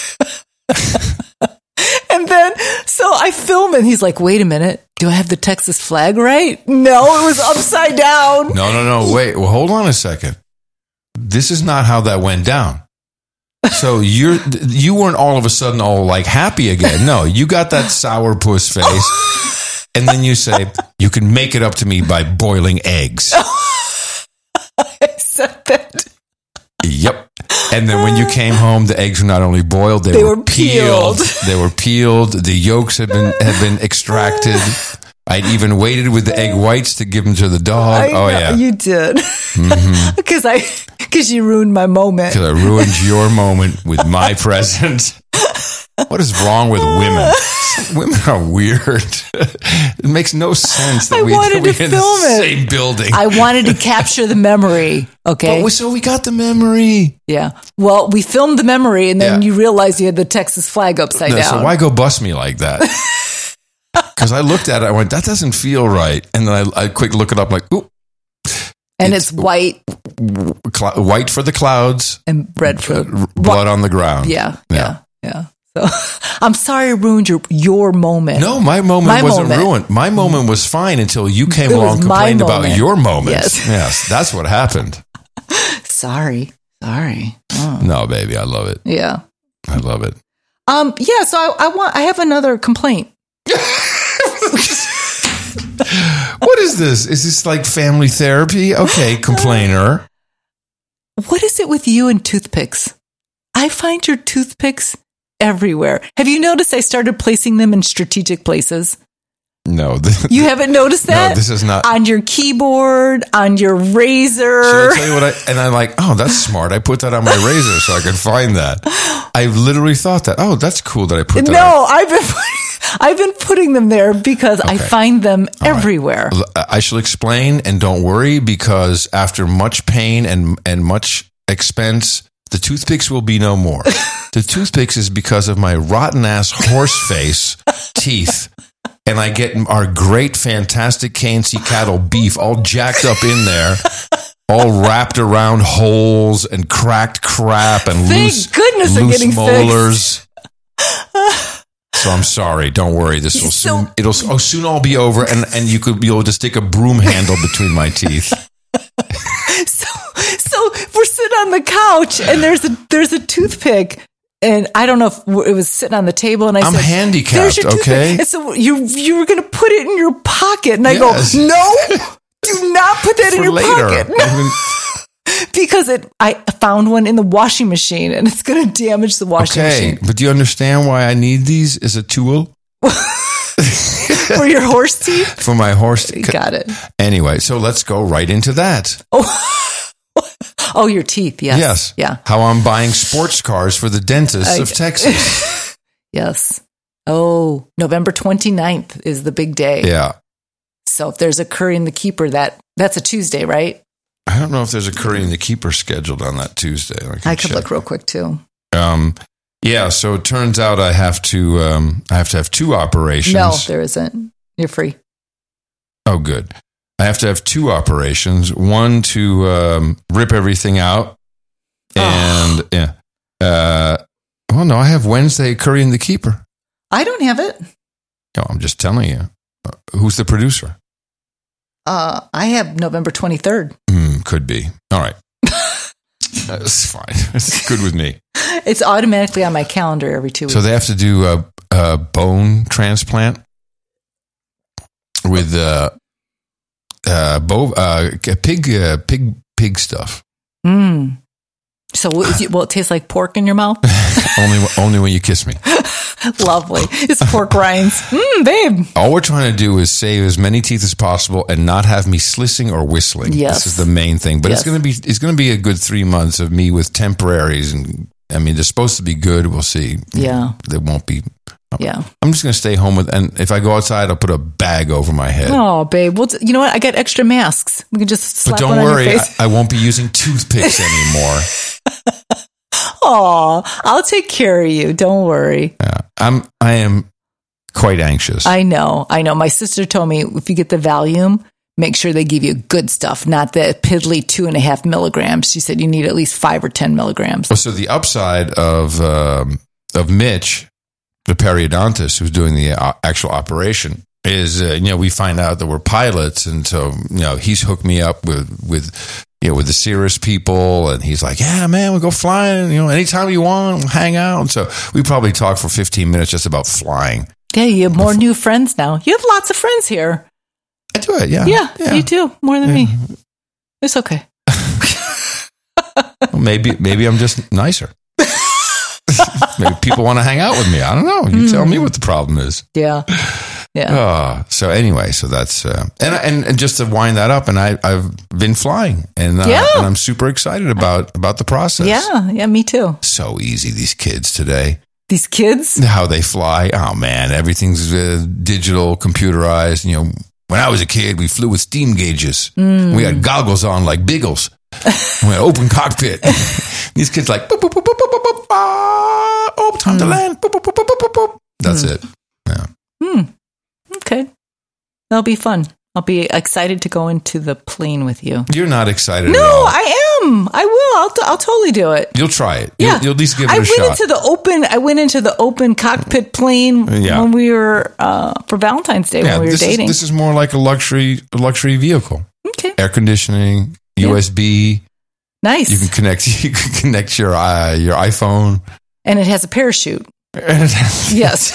And then so I film it. And he's like, "Wait a minute. Do I have the Texas flag right? No, it was upside down." No, no, no. Wait. Well, hold on a second. This is not how that went down. So you're you weren't all of a sudden all like happy again. No, you got that sourpuss face, and then you say you can make it up to me by boiling eggs. I said that. Yep. And then when you came home, the eggs were not only boiled, they, They were, were peeled. peeled. They were peeled. The yolks had been had been extracted. I'd even waited with the egg whites to give them to the dog. I oh know, yeah, you did. Mm-hmm. Because I because you ruined my moment. because I ruined your moment with my present. What is wrong with women? Women are weird. It makes no sense that I we wanted that we to in film the it. same building. I wanted to capture the memory. Okay. But we, so we got the memory. Yeah. Well, we filmed the memory, and then Yeah. you realized you had the Texas flag upside No, down. so why go bust me like that? Because I looked at it, I went, that doesn't feel right. And then I, I quick look it up, like, ooh, and it's- it's, white cl- white for the clouds, and red for uh, blood on the ground. Yeah, yeah, yeah. So I'm sorry I ruined your your moment. No, my moment My wasn't moment. ruined. My moment was fine until you came It was along and my complained about moment. your moments. Yes. Yes, that's what happened. Sorry. Sorry. Oh. No, baby, I love it. Yeah. I love it. Um, yeah, so I, I want I have another complaint. What is this? Is this like family therapy? Okay, complainer. What is it with you and toothpicks? I find your toothpicks everywhere. Have you noticed I started placing them in strategic places? No. This, You haven't noticed no, that? this is not. On your keyboard, on your razor. Should I tell you what I, and I'm like, oh, that's smart. I put that on my razor so I could find that. I literally thought that, oh, that's cool that I put that No, on. I've been putting, I've been putting them there because I Okay. find them everywhere. L- I shall explain, and don't worry, because after much pain and, and much expense, the toothpicks will be no more. The toothpicks is because of my rotten ass horse face teeth. And I get our great, fantastic K N C cattle beef all jacked up in there, all wrapped around holes and cracked crap and Thank loose, goodness they're loose getting molars. So I'm sorry. Don't worry. This will So- soon. It'll oh, soon all be over, and, and you could be able to stick a broom handle between my teeth. So, so we're sitting on the couch and there's a there's a toothpick. And I don't know if it was sitting on the table, and I I'm said, handicapped, "There's your toothpick." okay? And so you you were going to put it in your pocket, and I Yes. go, "No, do not put that in For your later. pocket." No. I mean, Because it, I found one in the washing machine, and it's going to damage the washing okay, machine. but do you understand why I need these as a tool For your horse teeth, for my horse? got it. Anyway, so let's go right into that. Oh, your teeth, yes, Yes. yeah, How I'm buying sports cars for the dentists I- of Texas. yes. Oh, November twenty-ninth is the big day. Yeah. So if there's a Curry in the Keeper, that that's a Tuesday, right? I don't know if there's a Curry in the Keeper scheduled on that Tuesday. I, can I could check. look real quick too. Um, yeah, so it turns out I have to um, I have to have two operations. No, there isn't. You're free. Oh, good. I have to have two operations. One to um, rip everything out, and Oh. yeah. Uh, well, no, I have Wednesday Curry in the Keeper. I don't have it. No, I'm just telling you. Uh, who's the producer? Uh, I have November twenty-third. Hmm, could be. All right. That's fine. It's good with me. It's automatically on my calendar every two weeks. So they have to do a, a bone transplant with uh, uh, bo- uh, pig, uh, pig, pig stuff. Mm. So will it, will it taste like pork in your mouth? only, only when you kiss me. Lovely. It's pork rinds. Mmm, babe. All we're trying to do is save as many teeth as possible and not have me slissing or whistling. Yes. This is the main thing. But Yes. it's going to be it's going to be a good three months of me with temporaries, and I mean they're supposed to be good. We'll see. Yeah. They won't be. Yeah. I'm just going to stay home with, and if I go outside, I'll put a bag over my head. Oh, babe. Well, t- you know what? I got extra masks. We can just slap But don't one worry, on your I, face. I won't be using toothpicks anymore. Aw, I'll take care of you. Don't worry. Yeah. I'm I am quite anxious. I know. I know. My sister told me if you get the Valium, make sure they give you good stuff, not the piddly two and a half milligrams. She said you need at least five or ten milligrams. So the upside of um, of Mitch, the periodontist who's doing the uh, actual operation, is uh, you know we find out that we're pilots, and so you know he's hooked me up with with you know with the Cirrus people, and he's like, yeah, man, we'll go flying, you know, anytime you want, we'll hang out. And so we probably talk for fifteen minutes just about flying. Yeah, you have more new friends now. You have lots of friends here. I do it, yeah, Yeah, you do. More than me. It's okay. Well, maybe maybe I'm just nicer. Maybe people want to hang out with me. I don't know. You tell me what the problem is. Yeah. Yeah. Oh, so anyway, so that's uh, and, and and just to wind that up, and I I've been flying, and uh, Yeah. and I'm super excited about about the process. Yeah. Yeah. Me too. So easy, these kids today. These kids. How they fly. Oh man, everything's uh, digital, computerized. You know, when I was a kid, we flew with steam gauges. We had goggles on like Biggles. We had open cockpit. These kids like boop, boop, boop, boop, boop, boop, boop, ah, oh, time to land. Boop, boop, boop, boop, boop, boop, boop. That's it. Yeah. Hmm. Okay. That'll be fun. I'll be excited to go into the plane with you. You're not excited No, at all. I am. I will. I'll, t- I'll totally do it. You'll try it. Yeah. You'll, you'll at least give it I a went shot. into the open. I went into the open cockpit plane Yeah. when we were uh, for Valentine's Day yeah, when we were this dating. Is, this is more like a luxury a luxury vehicle. Okay. Air conditioning, U S B. Nice. You can connect. You can connect your uh, your iPhone. And it has a parachute. Yes.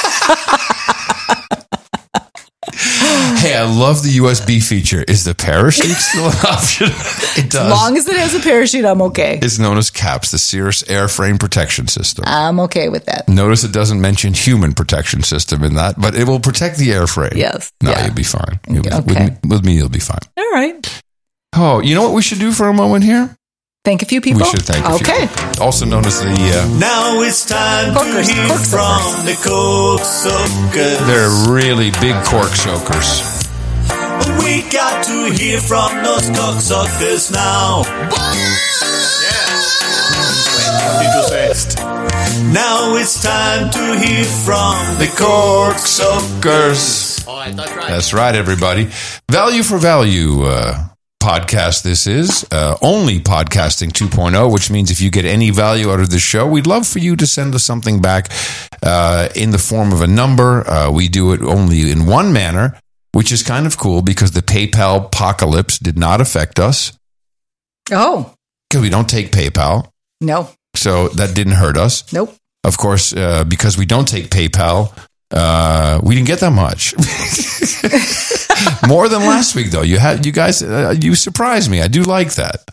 Hey, I love the U S B feature. Is the parachute still an option? It does. As long as it has a parachute, I'm okay. It's known as CAPS, the Cirrus Airframe Protection System. I'm okay with that. Notice it doesn't mention human protection system in that, but it will protect the airframe. Yes. No, Yeah. you'll be fine. You'll be, Okay. with, me, with me, you'll be fine. All right. Oh, you know what we should do for a moment here? Thank a few people. We should thank a few Okay. people. Also known as the... Uh, Now it's time Corkers, to hear cork from the cork soakers. they're really big cork soakers. We got to hear from those cocksuckers now. Now it's time to hear from the cork soakers. Oh, I thought right. That's right, everybody. Value for value uh, podcast this is. Uh, only podcasting two point oh, which means if you get any value out of this show, we'd love for you to send us something back uh, in the form of a number. Uh, we do it only in one manner, which is kind of cool because the PayPal apocalypse did not affect us Oh, because we don't take PayPal. no. So that didn't hurt us. Nope. Of course, uh, because we don't take PayPal, uh, we didn't get that much. More than last week, though. You had, you guys, uh, you surprised me. I do like that.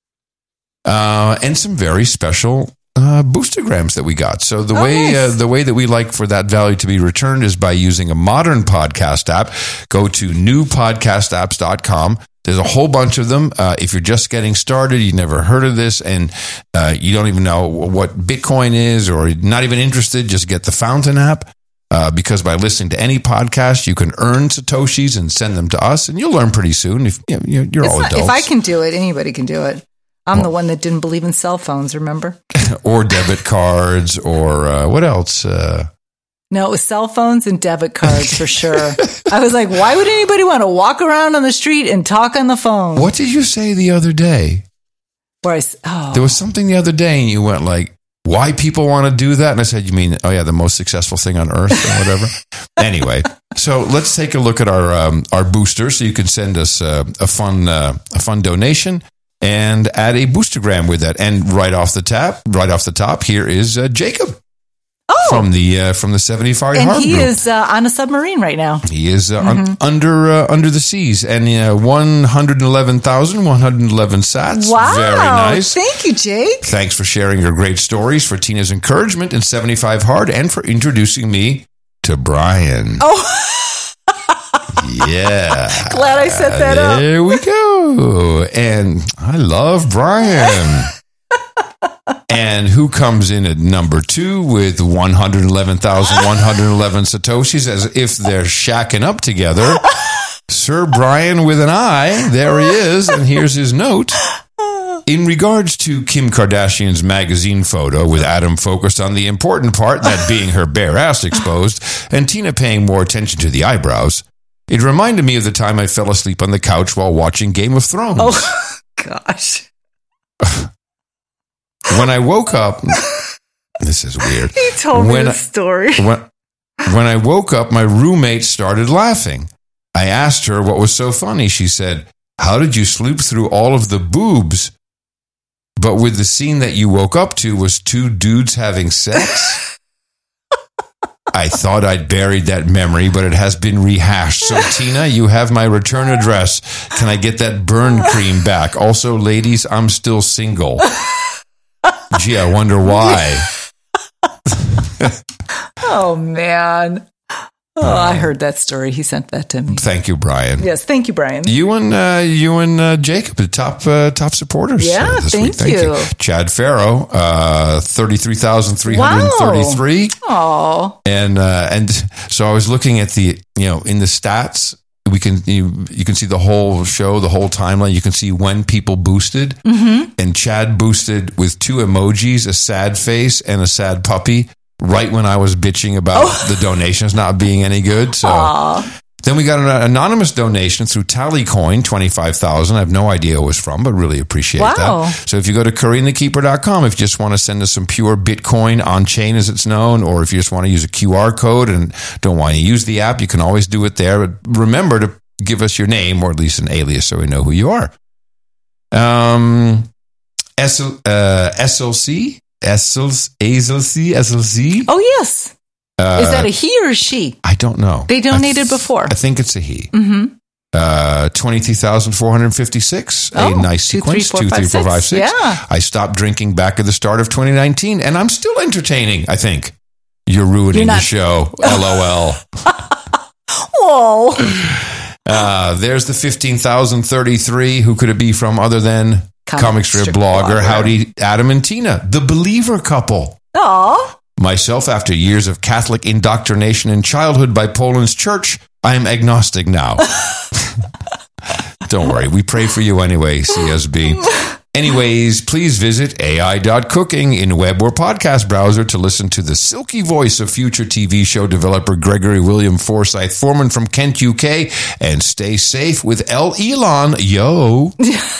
Uh, and some very special uh, boostergrams that we got. So the Oh, way nice. uh, the way that we like for that value to be returned is by using a modern podcast app. Go to new podcast apps dot com. There's a whole bunch of them. Uh, if you're just getting started, you've never heard of this, and uh, you don't even know what Bitcoin is, or you're not even interested, just get the Fountain app. Uh, because by listening to any podcast, you can earn Satoshis and send them to us, and you'll learn pretty soon. If you know, you're It's all not- adults, if I can do it, anybody can do it. I'm the one that didn't believe in cell phones, remember? or debit cards, or uh, what else? Uh, No, it was cell phones and debit cards for sure. I was like, why would anybody want to walk around on the street and talk on the phone? what did you say the other day? Where I, s- oh, There was something the other day, and you went like, "Why people want to do that?" And I said, "You mean, oh yeah, the most successful thing on earth, or whatever." Anyway, so let's take a look at our um, our booster. So you can send us uh, a fun uh, a fun donation and add a boostergram with that. And right off the top, right off the top, here is uh, Jacob. oh, From the uh, from the seventy-five and Hard he Group. is uh, on a submarine right now. He is uh, un- under uh, under the seas, and uh, one hundred eleven thousand one hundred eleven sats. Wow. Very nice. Thank you, Jake. Thanks for sharing your great stories, for Tina's encouragement in seventy-five Hard, and for introducing me to Brian. Oh, Yeah. glad I set that up. There we go. And I love Brian. And who comes in at number two with one hundred eleven thousand one hundred eleven Satoshis, as if they're shacking up together? Sir Brian with an I. There he is. And here's his note. In regards to Kim Kardashian's magazine photo with Adam focused on the important part, that being her bare ass exposed, and Tina paying more attention to the eyebrows, it reminded me of the time I fell asleep on the couch while watching Game of Thrones. Oh, gosh. When I woke up, this is weird. He told me When the I- story. When, when I woke up, my roommate started laughing. I asked her what was so funny. She said, "How did you sleep through all of the boobs? But with the scene that you woke up to was two dudes having sex?" I thought I'd buried that memory, but it has been rehashed. So, Tina, you have my return address. Can I get that burn cream back? Also, ladies, I'm still single. Gee, I wonder why. Oh, man. Oh, I heard that story. He sent that to me. Thank you, Brian. Yes, thank you, Brian. You and uh, you and uh, Jacob, the top uh, top supporters. Yeah, uh, this thank week. Thank you. you. Chad Farrow, uh, thirty three thousand three hundred thirty three, Oh, and uh, and so I was looking at the you know in the stats. We can you, you can see the whole show, the whole timeline. You can see when people boosted, mm-hmm. and Chad boosted with two emojis, a sad face and a sad puppy. Right when I was bitching about Oh. the donations not being any good, so Aw. Then we got an anonymous donation through Tallycoin, twenty-five thousand dollars. I have no idea who it was from, but really appreciate Wow. that. So if you go to Corinne the Keeper dot com, if you just want to send us some pure Bitcoin on chain as it's known, or if you just want to use a Q R code and don't want to use the app, you can always do it there. But remember to give us your name, or at least an alias, so we know who you are. Um, S L, uh, S L C? S L C? S L C? S L C? Oh, yes. Uh, Is that a he or a she? I don't know. They donated I th- before. I think it's a he. Mm-hmm. Uh, twenty-two thousand four hundred fifty-six. Oh, a nice two, three, sequence. four, two, five, three, four, six. five, six. Yeah. I stopped drinking back at the start of twenty nineteen, and I'm still entertaining, I think. You're ruining You're not- the show. LOL. Whoa. Uh, there's the fifteen thousand thirty-three. Who could it be from other than Comic comic strip strip blogger? blogger. Howdy, Adam and Tina, the Believer couple. Aw. Myself, after years of Catholic indoctrination in childhood by Poland's church, I am agnostic now. Don't worry, we pray for you anyway, C S B. Anyways, please visit A I dot cooking in web or podcast browser to listen to the silky voice of future T V show developer Gregory William Forsyth Foreman from Kent, U K, and stay safe with El Elon. Yo.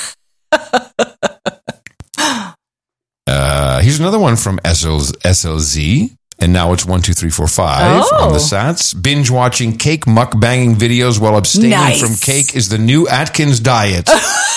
Uh, here's another one from S L Z, and now it's one, two, three, four, five Oh. on the sats. Binge watching cake mukbanging videos while abstaining Nice. from cake is the new Atkins diet.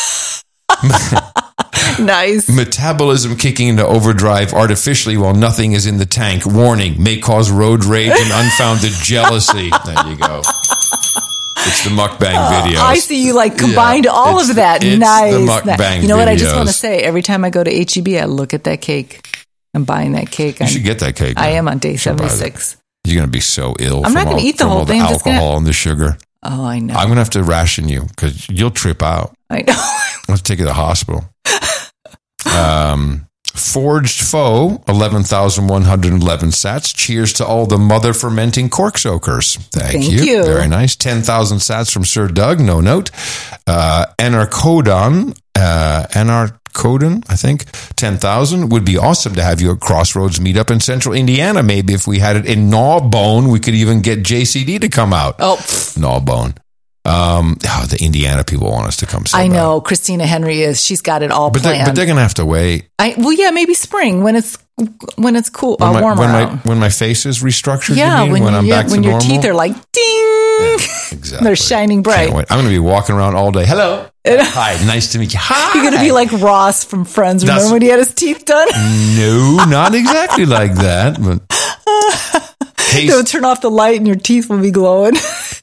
Nice. Metabolism kicking into overdrive artificially while nothing is in the tank. Warning, may cause road rage and unfounded jealousy. There you go. It's the mukbang videos. I see you like combined Yeah, all it's of the- that. it's Nice. the mukbang You know what I just want to videos. say? Every time I go to H E B, I look at that cake. I'm buying that cake. You I'm- should get that cake. I man. am on day You should buy that. seventy-six. You're going to be so ill. I'm not from gonna all- eat the from whole all thing, The I'm just gonna- alcohol and the sugar. Oh, I know. I'm going to have to ration you because you'll trip out. I know. Let's take you to the hospital. Um, Forged Foe, eleven thousand one hundred eleven sats. Cheers to all the mother fermenting cork soakers. Thank, Thank you. you. Very nice. ten thousand sats from Sir Doug, no note. Uh, Anarcodon, uh, Anarcodon, I think, ten thousand. Would be awesome to have you at Crossroads meetup in central Indiana. Maybe if we had it in Gnawbone, we could even get J C D to come out. Oh, pff, Gnawbone. Um, oh, the Indiana people want us to come. So I bad. know. Christina Henry is. She's got it all But, they, planned. but they're going to have to wait. I, well, yeah, maybe spring when it's when it's cool, When, uh, my, warmer when, my, out. when my face is restructured, Yeah, you mean? when, when I'm yeah, back when to your normal? teeth are like ding, Exactly. they're shining bright. Can't wait. I'm going to be walking around all day. Hello. Hi. Nice to meet you. Hi. You're gonna be like Ross from Friends. That's- Remember when he had his teeth done? No, not exactly like that. But hey, They'll turn off the light and your teeth will be glowing.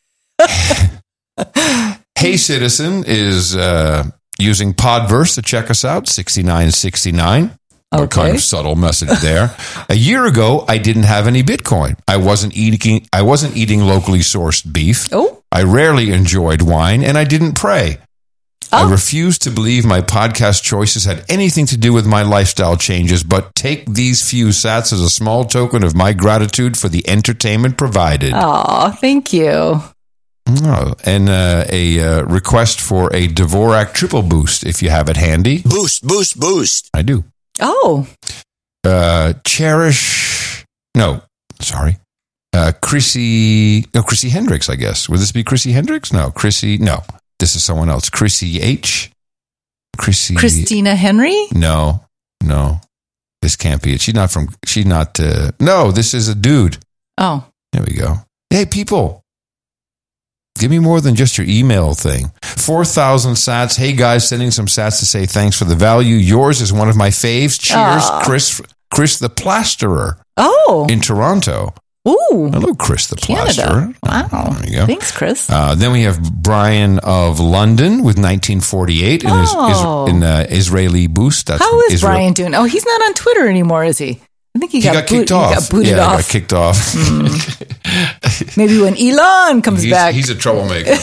Hey Citizen is uh, using Podverse to check us out. sixty-nine sixty-nine. What kind Okay. of subtle message there? A year ago, I didn't have any Bitcoin. I wasn't eating. I wasn't eating locally sourced beef. Oh. I rarely enjoyed wine, and I didn't pray. I Oh. refused to believe my podcast choices had anything to do with my lifestyle changes, but take these few sats as a small token of my gratitude for the entertainment provided. Oh, thank you. Oh, and uh, a uh, request for a Dvorak triple boost if you have it handy. Boost, boost, boost. I do. Oh, Uh, Cherish. No, sorry. Uh, Chrissy. No, Chrissy Hendricks, I guess. Would this be Chrissy Hendricks? No, Chrissy. No, this is someone else. Chrissy H. Chrissy. Christina Henry? No, no. This can't be it. She's not from. She's not. Uh, no, this is a dude. Oh, There we go. Hey, people. Give me more than just your email thing. four thousand sats. Hey, guys, sending some sats to say thanks for the value. Yours is one of my faves. Cheers, Aw. Chris Chris the Plasterer oh, in Toronto. ooh, Hello, Chris the Plasterer. Canada. Wow. Oh, there you go. Thanks, Chris. Uh, then we have Brian of London with nineteen forty-eight in, his, Oh. is, in uh, Israeli Boost. That's How is Israel- Brian doing? Oh, he's not on Twitter anymore, is he? I think he He got, got, boot- kicked off. He got booted yeah, off. he got kicked off. Maybe when Elon comes he's, back. he's a troublemaker.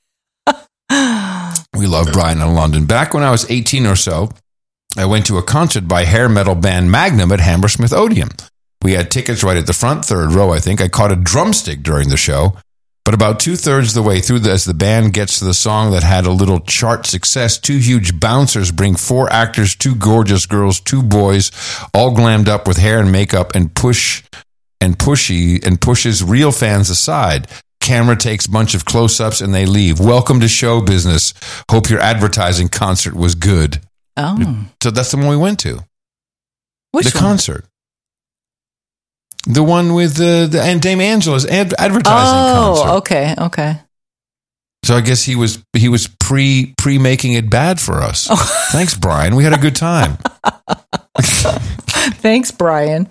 We love Brian in London. Back when I was eighteen or so, I went to a concert by hair metal band Magnum at Hammersmith Odeon. We had tickets right at the front, third row, I think. I caught a drumstick during the show. But about two-thirds of the way through, as the band gets to the song that had a little chart success, two huge bouncers bring four actors, two gorgeous girls, two boys, all glammed up with hair and makeup, and push and pushy and pushes real fans aside. camera takes a bunch of close-ups and they leave. Welcome to show business. Hope your advertising concert was good. Oh. So that's the one we went to. Which the one? concert. The one with uh, the and Dame Angela's ad- advertising oh, concert. okay, okay. So I guess he was he was pre pre making it bad for us. Oh. Thanks, Brian. We had a good time. Thanks, Brian.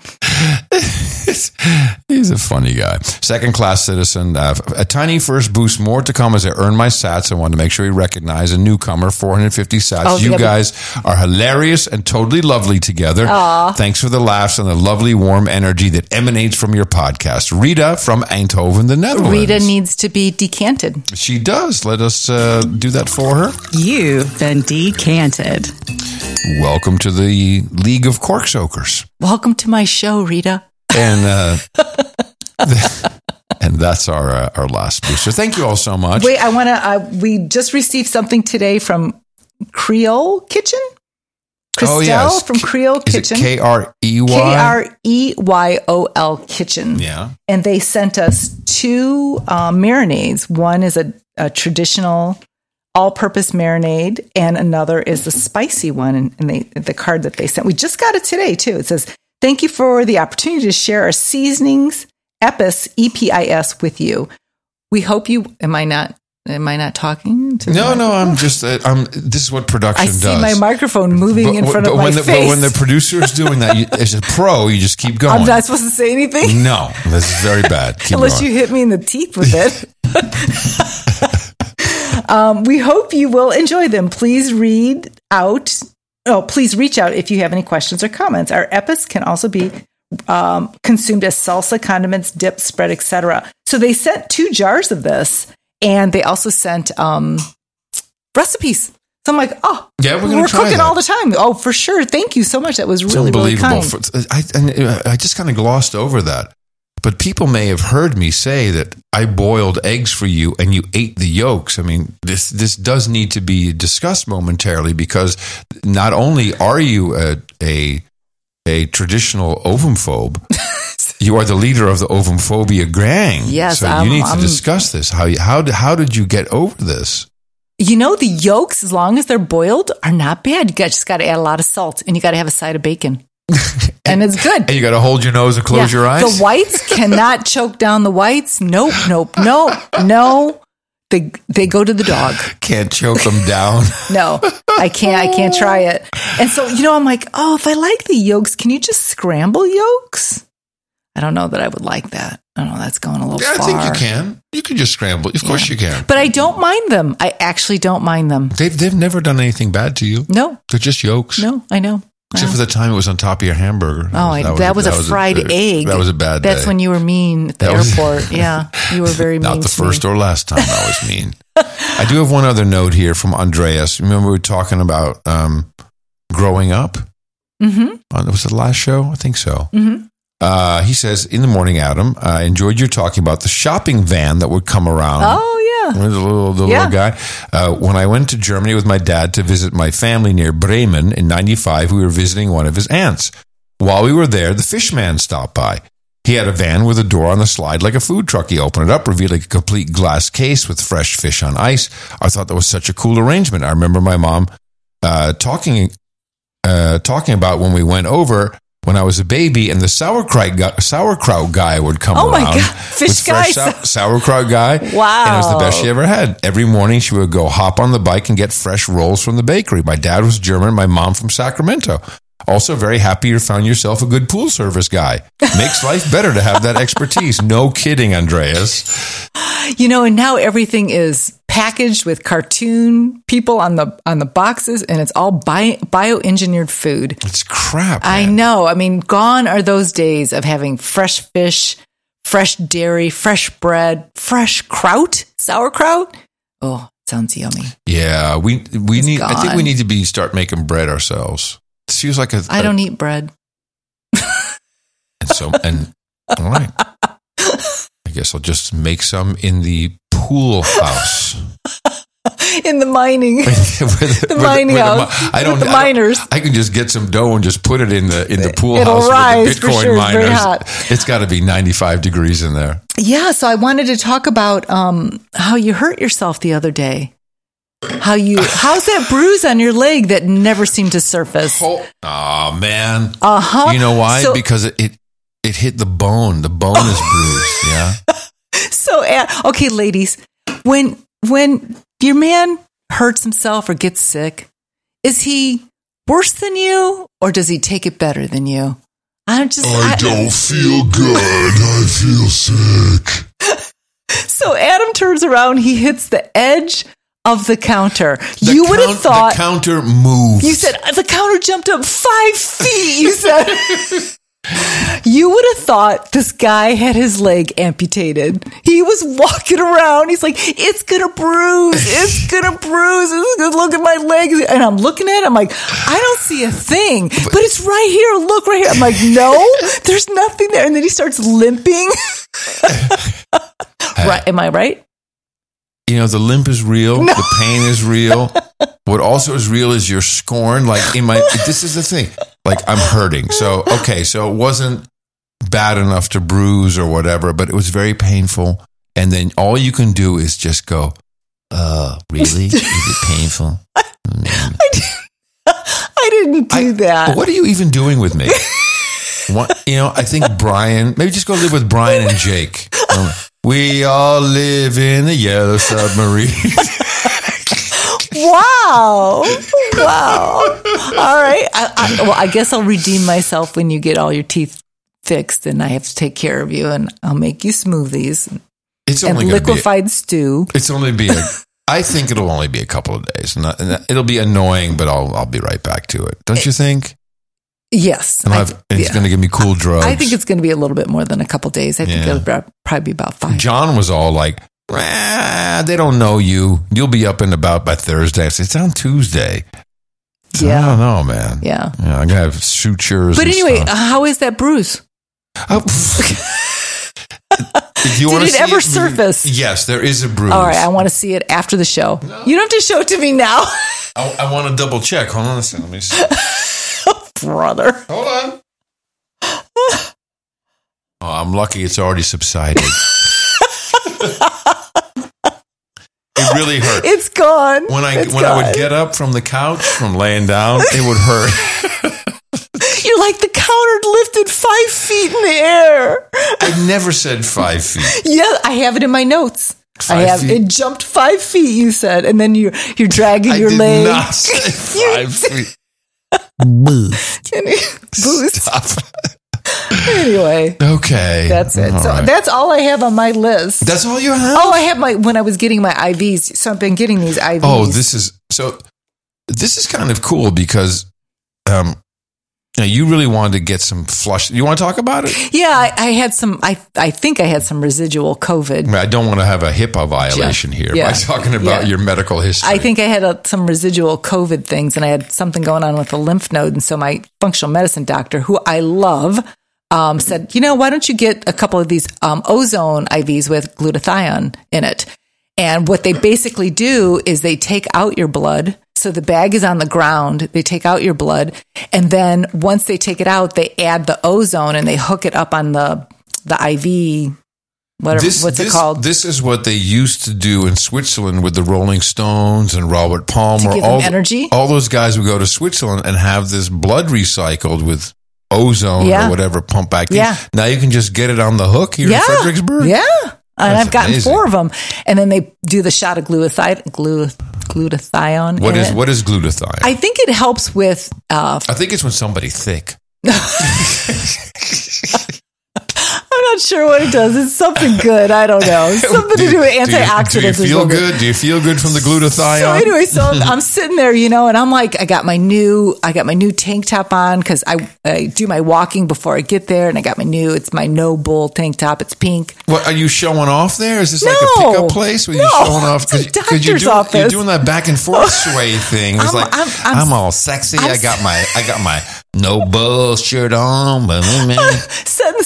He's a funny guy. Second class citizen. Uh, a tiny first boost. More to come as I earn my sats. I wanted to make sure we recognize a newcomer. four hundred fifty sats. Oh, you yeah, guys are hilarious and totally lovely together. Aw. Thanks for the laughs and the lovely warm energy that emanates from your podcast. Rita from Eindhoven, the Netherlands. Rita needs to be decanted. She does. Let us uh, do that for her. You've been decanted. Welcome to the League of Corksoakers. Welcome to my show, Rita. And uh, and that's our uh, our last booster. Thank you all so much. Wait, I want to. Uh, we just received something today from Creole Kitchen. Christelle oh, yes. from Creole Is Kitchen. It K R E Y? K R E Y O L Kitchen. Yeah. And they sent us two uh, marinades. One is a, a traditional all-purpose marinade, and another is the spicy one. And, and they, the card that they sent, we just got it today too. It says, "Thank you for the opportunity to share our seasonings, Epis, E P I S, with you. We hope you." Am I not? Am I not talking? To No, the no. I'm just. Uh, I'm. This is what production I does. see my microphone moving But- in front but of my when the, face. But when the producer is doing that, you, as a pro, you just keep going. I'm not supposed to say anything No, this is very bad. Keep unless going. you hit me in the teeth with it. um, we hope you will enjoy them. Please read out. Oh, please reach out if you have any questions or comments. Our Epis can also be um, consumed as salsa, condiments, dips, spread, et cetera. So they sent two jars of this, and they also sent um, recipes. So I'm like, oh, Yeah, we're gonna we're try cooking that. all the time. Oh, for sure. Thank you so much. That was It's really, really unbelievable. kind. For, I, and I just kind of glossed over that. But people may have heard me say that I boiled eggs for you and you ate the yolks. I mean, this this does need to be discussed momentarily, because not only are you a a, a traditional ovomphobe, you are the leader of the ovophobia gang. Yes, so I'm- you need to I'm- discuss this. How you- how did- how did you get over this? You know, the yolks, as long as they're boiled, are not bad. You got, just got to add a lot of salt, and you got to have a side of bacon. And it's good. And you got to hold your nose and close Yeah. your eyes. The whites cannot choke down the whites. Nope, nope, nope, no. They they go to the dog. Can't choke them down. No, I can't. I can't try it. And so, you know, I'm like, oh, if I like the yolks, can you just scramble yolks? I don't know that I would like that. I don't know. That's going a little Yeah, I far. think you can. You can just scramble. Of course you can. But I don't mind them. I actually don't mind them. They've they've never done anything bad to you. No, They're just yolks. no, I know. Except for the time it was on top of your hamburger. Oh, I, that, was, a fried egg. That was a bad day. That's when you were mean at the That was- airport. Yeah, you were very mean. Not the to me. first or last time I was mean. I do have one other note here from Andreas. Remember we were talking about um, growing up? Mm-hmm. On, was it the last show? I think so. Mm-hmm. Uh, he says, in the morning, Adam, I enjoyed your talking about the shopping van that would come around. Oh, yeah. The little, the Yeah. little guy. Uh, when I went to Germany with my dad to visit my family near Bremen in ninety-five, we were visiting one of his aunts. While we were there, the fish man stopped by. He had a van with a door on the slide like a food truck. He opened it up, revealing a complete glass case with fresh fish on ice. I thought that was such a cool arrangement. I remember my mom uh, talking uh, talking about when we went over when I was a baby, and the sauerkraut guy, sauerkraut guy would come Oh, my around. God. Fish with fresh guy. sau- sauerkraut guy. Wow. And it was the best she ever had. Every morning she would go hop on the bike and get fresh rolls from the bakery. My dad was German, my mom from Sacramento. Also very happy you found yourself a good pool service guy. Makes life better to have that expertise. No kidding, Andreas. You know, and now everything is packaged with cartoon people on the on the boxes, and it's all bio, bioengineered food. It's crap. I man. know. I mean, gone are those days of having fresh fish, fresh dairy, fresh bread, fresh kraut, sauerkraut. Oh, sounds yummy. Yeah, we we It's need. I think gone. we need to be start making bread ourselves. It feels like a. I a- don't eat bread. And so and all right. I guess I'll just make some in the pool house. In the mining, the, the mining house, I don't, with the I miners. Don't, I can just get some dough and just put it in the in the pool It'll house rise with the for Bitcoin sure. It's very miners. hot. It's got to be ninety-five degrees in there. Yeah, so I wanted to talk about um, how you hurt yourself the other day. How you? How's that bruise on your leg that never seemed to surface? Oh, oh man. Uh huh. You know why? So, because it, it it hit the bone. The bone is bruised. Yeah. So uh, okay, ladies, when when your man hurts himself or gets sick, is he worse than you or does he take it better than you? I just I, I don't feel good. I feel sick. So Adam turns around, he hits the edge of the counter. The you would have count, thought the counter moved. You said the counter jumped up five feet. You said you would have thought this guy had his leg amputated. He was walking around. He's like, it's gonna bruise. It's gonna bruise. It's gonna look at my leg. And I'm looking at it. I'm like, I don't see a thing, but, but it's right here. Look right here. I'm like, no, there's nothing there. And then he starts limping. Right? Am I right? You know, the limp is real. No. The pain is real. What also is real is your scorn. Like in my, this is the thing. Like I'm hurting. So, okay. So it wasn't bad enough to bruise or whatever, but it was very painful. And then all you can do is just go, uh, really? Is it painful? Mm. I, did, I didn't do I, that. What are you even doing with me? What, you know, I think Brian, maybe just go live with Brian and Jake. Um, we all live in the yellow submarine. Wow. Wow. All right. I, I, well, I guess I'll redeem myself when you get all your teeth fixed and I have to take care of you and I'll make you smoothies it's and only liquefied be a, stew. It's only be a, I think it'll only be a couple of days. Not, it'll be annoying, but I'll I'll be right back to it. Don't you think? Yes. And, I've, and it's yeah. going to give me cool drugs. I think it's going to be a little bit more than a couple days. I think yeah. it'll probably be about five. John was all like, ah, they don't know you. You'll be up and about by Thursday. I said, it's on Tuesday. So yeah. I don't know, man. Yeah. yeah I'm going to have sutures. But and anyway, stuff. How is that bruise? Oh. You Did it ever it? surface? Yes, there is a bruise. All right, I want to see it after the show. No. You don't have to show it to me now. I, I want to double check. Hold on a second. Let me see. Brother. Hold on. Oh, I'm lucky it's already subsided. It really hurt. It's gone. When I it's when gone. I would get up from the couch, from laying down, it would hurt. You're like, the counter lifted five feet in the air. I never said five feet. Yeah, I have it in my notes. Five I have feet? it jumped five feet. You said, and then you you're dragging I your did leg. Not say five feet. Boost. Boost. Stop. Anyway. Okay. That's it. All so right. that's all I have on my list. That's all you have? Oh, I have my, when I was getting my I Vs. So I've been getting these I Vs. Oh, this is, so this is kind of cool because, um, you know, you really wanted to get some flush. You want to talk about it? Yeah, I, I had some, I I think I had some residual COVID. I, mean, I don't want to have a HIPAA violation yeah. here yeah. by talking about yeah. your medical history. I think I had a, some residual COVID things and I had something going on with the lymph node. And so my functional medicine doctor, who I love, um, said, you know, why don't you get a couple of these um, ozone I Vs with glutathione in it? And what they basically do is they take out your blood. So the bag is on the ground. They take out your blood. And then once they take it out, they add the ozone and they hook it up on the the I V, whatever, this, what's this, it called? This is what they used to do in Switzerland with the Rolling Stones and Robert Palmer. To give all, them energy? All those guys would go to Switzerland and have this blood recycled with ozone yeah. or whatever, pump back in. Yeah. Now you can just get it on the hook here yeah. in Fredericksburg. Yeah. And That's I've gotten amazing. four of them. And then they do the shot of glutathione. Glu- glutathione. What in is it. what is glutathione? I think it helps with. Uh, I think it's when somebody's thick. I'm not sure what it does. It's something good. I don't know. Something do, to do with do you, antioxidants. Do you, do you feel or something. good? Do you feel good from the glutathione? So anyway, so I'm sitting there, you know, and I'm like, I got my new, I got my new tank top on because I, I do my walking before I get there, and I got my new, it's my No Bull tank top. It's pink. What are you showing off there? Is this No. like a pickup place where No. you're showing off? It's a you're, doctor's doing, office. you're doing that back and forth sway thing. It's I'm- like I'm- I'm, I'm- all sexy. I'm I got my I got my No Bull shirt on. Setting the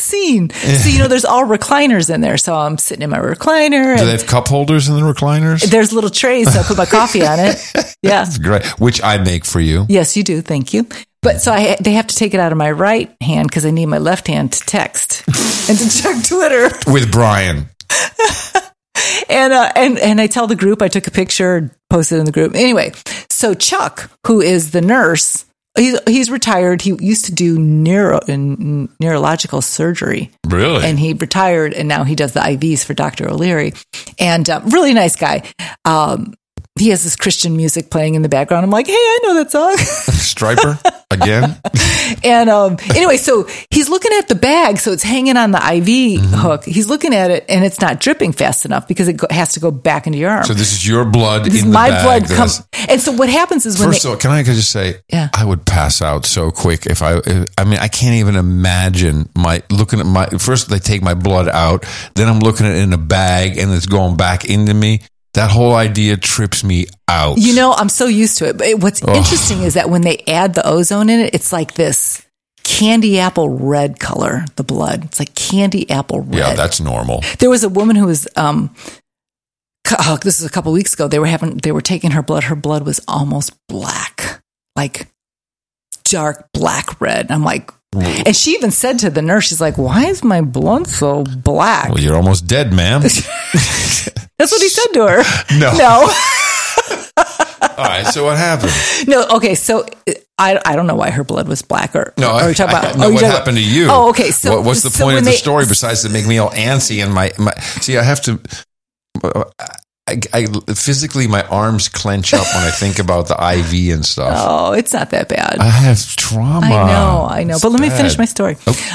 scene. So, you know, there's all recliners in there. So I'm sitting in my recliner. Do And they have cup holders in the recliners? there's little trays. So I put my coffee on it. Yeah. That's great. Which I make for you. Yes, you do. Thank you. But so I, they have to take it out of my right hand because I need my left hand to text and to check Twitter. With Brian. And, uh, and, and I tell the group, I took a picture, posted in the group. Anyway, so Chuck, who is the nurse, he's, he's retired. He used to do neuro in neurological surgery. Really? And he retired, and now he does the I Vs for Doctor O'Leary. And uh, really nice guy. Um, he has this Christian music playing in the background. I'm like, hey, I know that song. Striper again. And um, anyway, so he's looking at the bag, so it's hanging on the I V Mm-hmm. hook. He's looking at it, and it's not dripping fast enough because it go- has to go back into your arm. So this is your blood This is in the my bag. blood that comes. has- And so what happens is when First they, of all, can I just say, Yeah. I would pass out so quick if I, if, I mean, I can't even imagine my looking at my, first they take my blood out, then I'm looking at it in a bag and it's going back into me. That whole idea trips me out. you know, I'm so used to it. But it- what's interesting is that when they add the ozone in it, it's like this candy apple red color, the blood. It's like candy apple red. Yeah, that's normal. There was a woman who was, um, cu- oh, this was a couple weeks ago. They were having, they were taking her blood. Her blood was almost black, like dark black red. I'm like, and she even said to the nurse, she's like, why is my blood so black? Well, you're almost dead, ma'am. That's what he said to her. No. No. All right, so what happened? No, okay, so I, I don't know why her blood was black or No, or I, you talking about I, no oh, you what talking happened about- to you? Oh, okay. So what, what's the so point when of the they- story besides to make me all antsy and my, my see, I have to, I, I physically, my arms clench up when I think about the I V and stuff. Oh, it's not that bad. I have trauma. I know, I know. It's But let me bad. finish my story.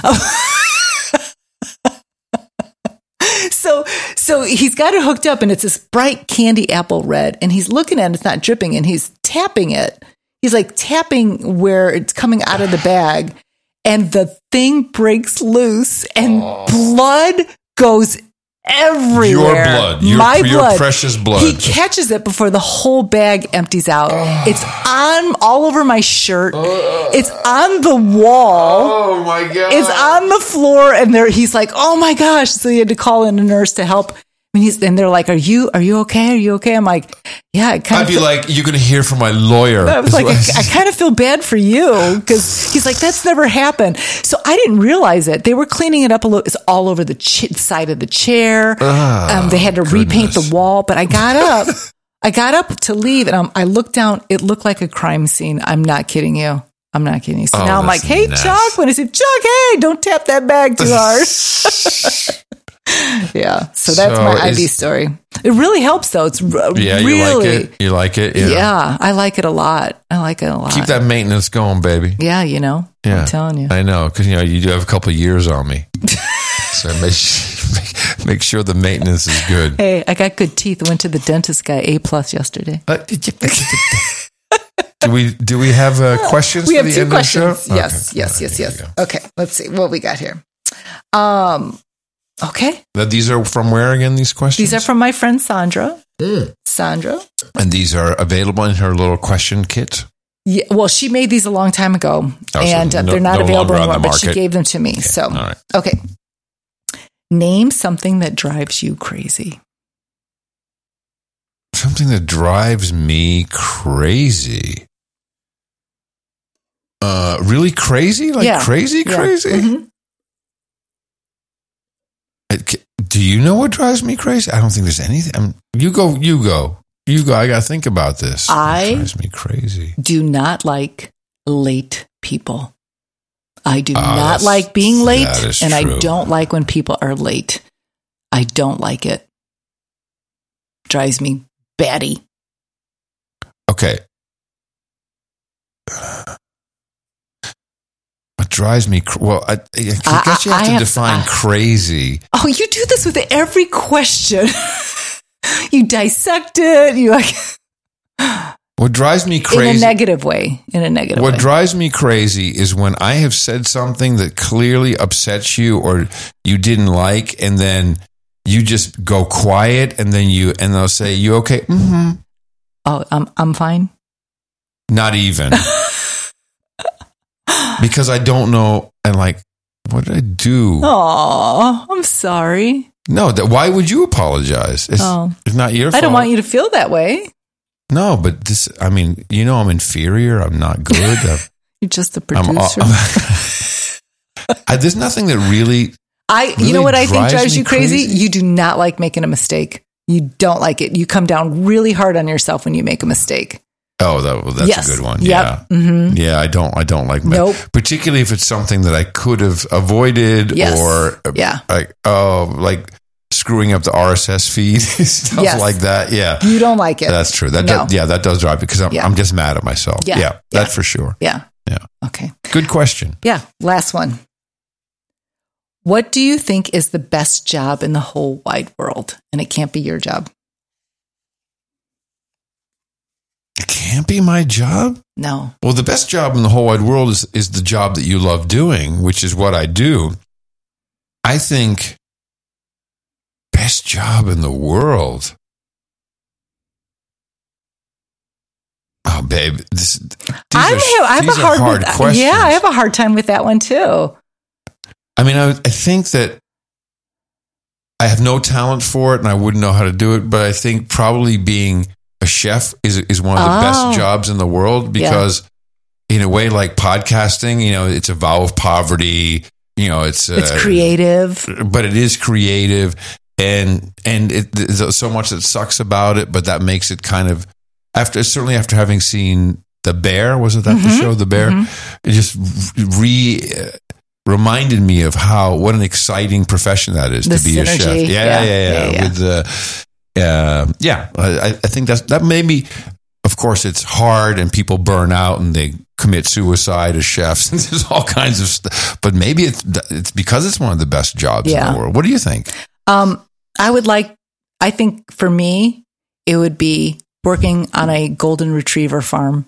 so so he's got it hooked up and it's this bright candy apple red and he's looking at it, it's not dripping, and he's tapping it. He's like tapping where it's coming out of the bag, and the thing breaks loose and blood goes everywhere. Your blood. Your- My your blood. precious blood. He catches it before the whole bag empties out. It's on all over my shirt. It's on the wall. Oh my god! It's on the floor, and there he's like, "Oh my gosh!" So he had to call in a nurse to help. I mean, he's and they're like, "Are you are you okay? Are you okay?" I'm like, "Yeah." I kind I'd of be feel- like, "You're going to hear from my lawyer." I was like, I, I kind of feel bad for you because he's like, that's never happened. So I didn't realize it. They were cleaning it up a little. It's all over the ch- side of the chair. um, they had to repaint goodness. the wall. But I got up. I got up to leave, and um, I looked down. It looked like a crime scene. I'm not kidding you. I'm not kidding you. So Oh, now I'm like, that's hey, nasty. Chuck. When I said, Chuck, hey, don't tap that bag too hard. Yeah. So that's So my I V is- story. It really helps, though. It's r- Yeah, really. you like it. You like it. Yeah. Yeah, I like it a lot. I like it a lot. Keep that maintenance going, baby. Yeah, you know. Yeah, I'm telling you. I know because you know you do have a couple of years on me, so make sure, make, make sure the maintenance is good. Hey, I got good teeth. I went to the dentist, got A plus yesterday. Uh, do we do we have uh, questions? We for have the two end of the show? questions. Yes, Okay. yes, All right, yes, here yes. we go. Okay, let's see what we got here. Um, okay, Now, these are from where again? These questions. these are from my friend Sandra. Sandra. and these are available in her little question kit. Yeah, well, she made these a long time ago, so and uh, no- they're not no available longer on the anymore. But she market. gave them to me. So, all right. okay. Name something that drives you crazy. Something that drives me crazy. Uh, really crazy? Like Yeah. crazy, Yeah. crazy? Mhm. It ca- Do you know what drives me crazy? I don't think there's anything. I'm, you go, you go, you go. I got to think about this. I- It drives me crazy. Do not like late people. I do Oh, not that's- like being late, that is and I true. don't like when people are late. I don't like it. Drives me batty. Okay. What drives me? Cr- well, I, I guess I- you have I to have- define I- crazy. Oh, you do this with every question. You dissect it. You like What drives me in a crazy? negative way. In a negative What way. drives me crazy is when I have said something that clearly upsets you or you didn't like, and then you just go quiet, and then you and they'll say, "You okay?" Mm-hmm. oh, I'm I'm fine. Not even because I don't know, and like What did I do? Oh, I'm sorry. No, that, why would you apologize? It's, Oh. it's not your fault. I don't want you to feel that way. No, but this, I mean, you know, I'm inferior. I'm not good. I'm, You're just a I'm, producer. I'm, I, there's nothing that really. I, really you know what I think drives drives me you crazy? crazy? You do not like making a mistake. You don't like it. You come down really hard on yourself when you make a mistake. Oh, that, well, that's Yes. a good one. Yep. Yeah. Mm-hmm. Yeah, I don't. I don't like. Nope. Particularly if it's something that I could have avoided, Yes. or Yeah. like oh, like screwing up the R S S feed, stuff Yes. like that. Yeah, You don't like it. that's true. That No. does, yeah, that does drive me because I'm Yeah. I'm just mad at myself. Yeah. Yeah, that's Yeah. for sure. Yeah. Yeah. Okay. Good question. Yeah. Last one. What do you think is the best job in the whole wide world? And it can't be your job. It can't be my job. No. Well, the best job in the whole wide world is is the job that you love doing, which is what I do. I think best job in the world. Oh, babe, this, these I are, have, I have these a are hard, hard with, questions. Yeah, I have a hard time with that one too. I mean, I, I think that I have no talent for it, and I wouldn't know how to do it. But I think probably being a chef is is one of the Oh. best jobs in the world because, in a way, like podcasting, you know, it's a vow of poverty. You know, it's uh, It's creative. but it is creative, and and it, there's so much that sucks about it, but that makes it kind of after certainly after having seen The Bear, was it that the show The Bear? It just re uh, reminded me of how what an exciting profession that is The to be a chef. synergy. Yeah, Yeah, yeah, yeah. yeah, yeah. With the uh, yeah, I, I think that's that may be. Of course, it's hard, and people burn out, and they commit suicide as chefs. And there's all kinds of stuff. But maybe it's it's because it's one of the best jobs Yeah. in the world. What do you think? Um, I would like, I think for me, it would be working on a golden retriever farm.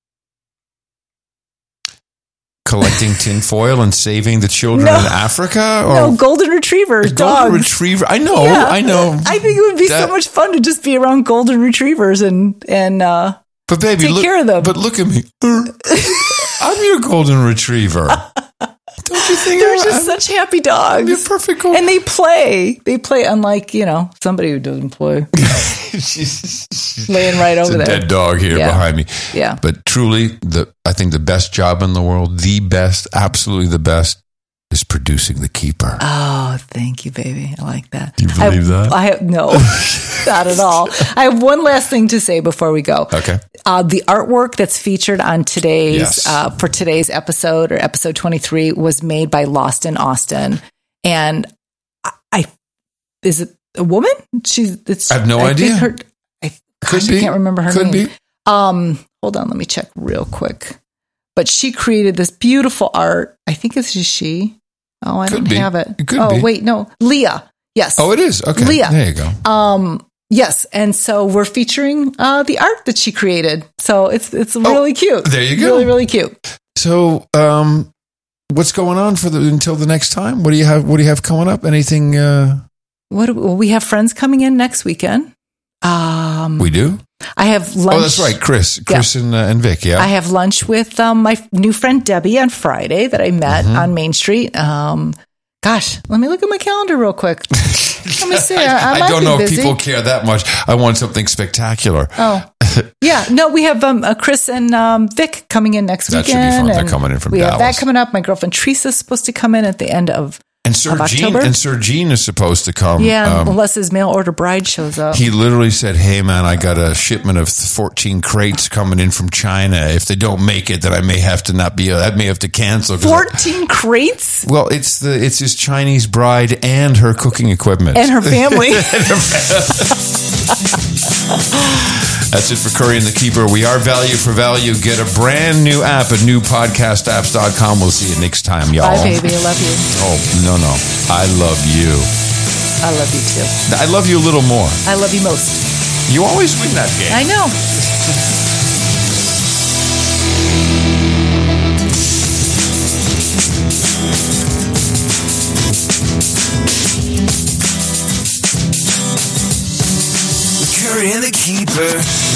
Collecting tinfoil and saving the children No. in Africa? Or No, golden retrievers, golden dogs. retriever? I know, Yeah. I know. I think it would be That- so much fun to just be around golden retrievers and, and, uh, But baby, take look, care of them. But look at me. I'm your golden retriever. Don't you think they're I- just I'm, such happy I'm dogs. your perfect golden And they play. They play unlike, you know, somebody who doesn't play. She's, she's Laying right it's over a there. dead dog here Yeah. behind me. Yeah. But truly, the I think the best job in the world, the best, absolutely the best, is producing The Keeper. Oh, thank you, baby. I like that. Do you believe I, that? I have no, not at all. I have one last thing to say before we go. Okay. Uh, the artwork that's featured on today's Yes. uh, for today's episode or episode twenty-three was made by Lost in Austin, and I, I is it a woman? She's. It's, I have no think idea. Her, I, Could gosh, be. I can't remember her Could name. be. Um, hold on, let me check real quick. But she created this beautiful art. I think it's just she. Oh, I Could don't be. have it. It could oh, be. wait, no, Leah. Yes. Oh, it is? Okay. Leah. There you go. Um, yes, and so we're featuring uh, the art that she created. So it's it's really cute. Oh, there you go. Really, really cute. So, um, what's going on for the until the next time? What do you have? What do you have coming up? Anything? Uh, What do- well, we have friends coming in next weekend. Um, we do. I have lunch. Oh, that's right, Chris, Chris and uh, and Vic. Yeah. I have lunch with um, my new friend Debbie on Friday that I met Mm-hmm. on Main Street. Um, gosh, let me look at my calendar real quick. Let me see. I, I, I might don't be know busy. if people care that much. I want something spectacular. Oh, yeah. No, we have um, uh, Chris and um, Vic coming in next That should be weekend. fun. They're and coming in from we have that Dallas. coming up. My girlfriend Teresa's supposed to come in at the end of And Sir of Gene October. and Sir Gene is supposed to come. yeah, Um, unless his mail order bride shows up. he literally said, "Hey man, I got a shipment of fourteen crates coming in from China. If they don't make it, then I may have to not be. I may have to cancel." 'cause I- Fourteen crates well, it's the it's his Chinese bride and her cooking equipment and her family. That's it for Curry and the Keeper. We are value for value. Get a brand new app at new podcast apps dot com. We'll see you next time, y'all. Bye, baby. I love you. Oh, no, no. I love you. I love you too. I love you a little more. I love you most. You always win that game. I know. Curry and the Keeper.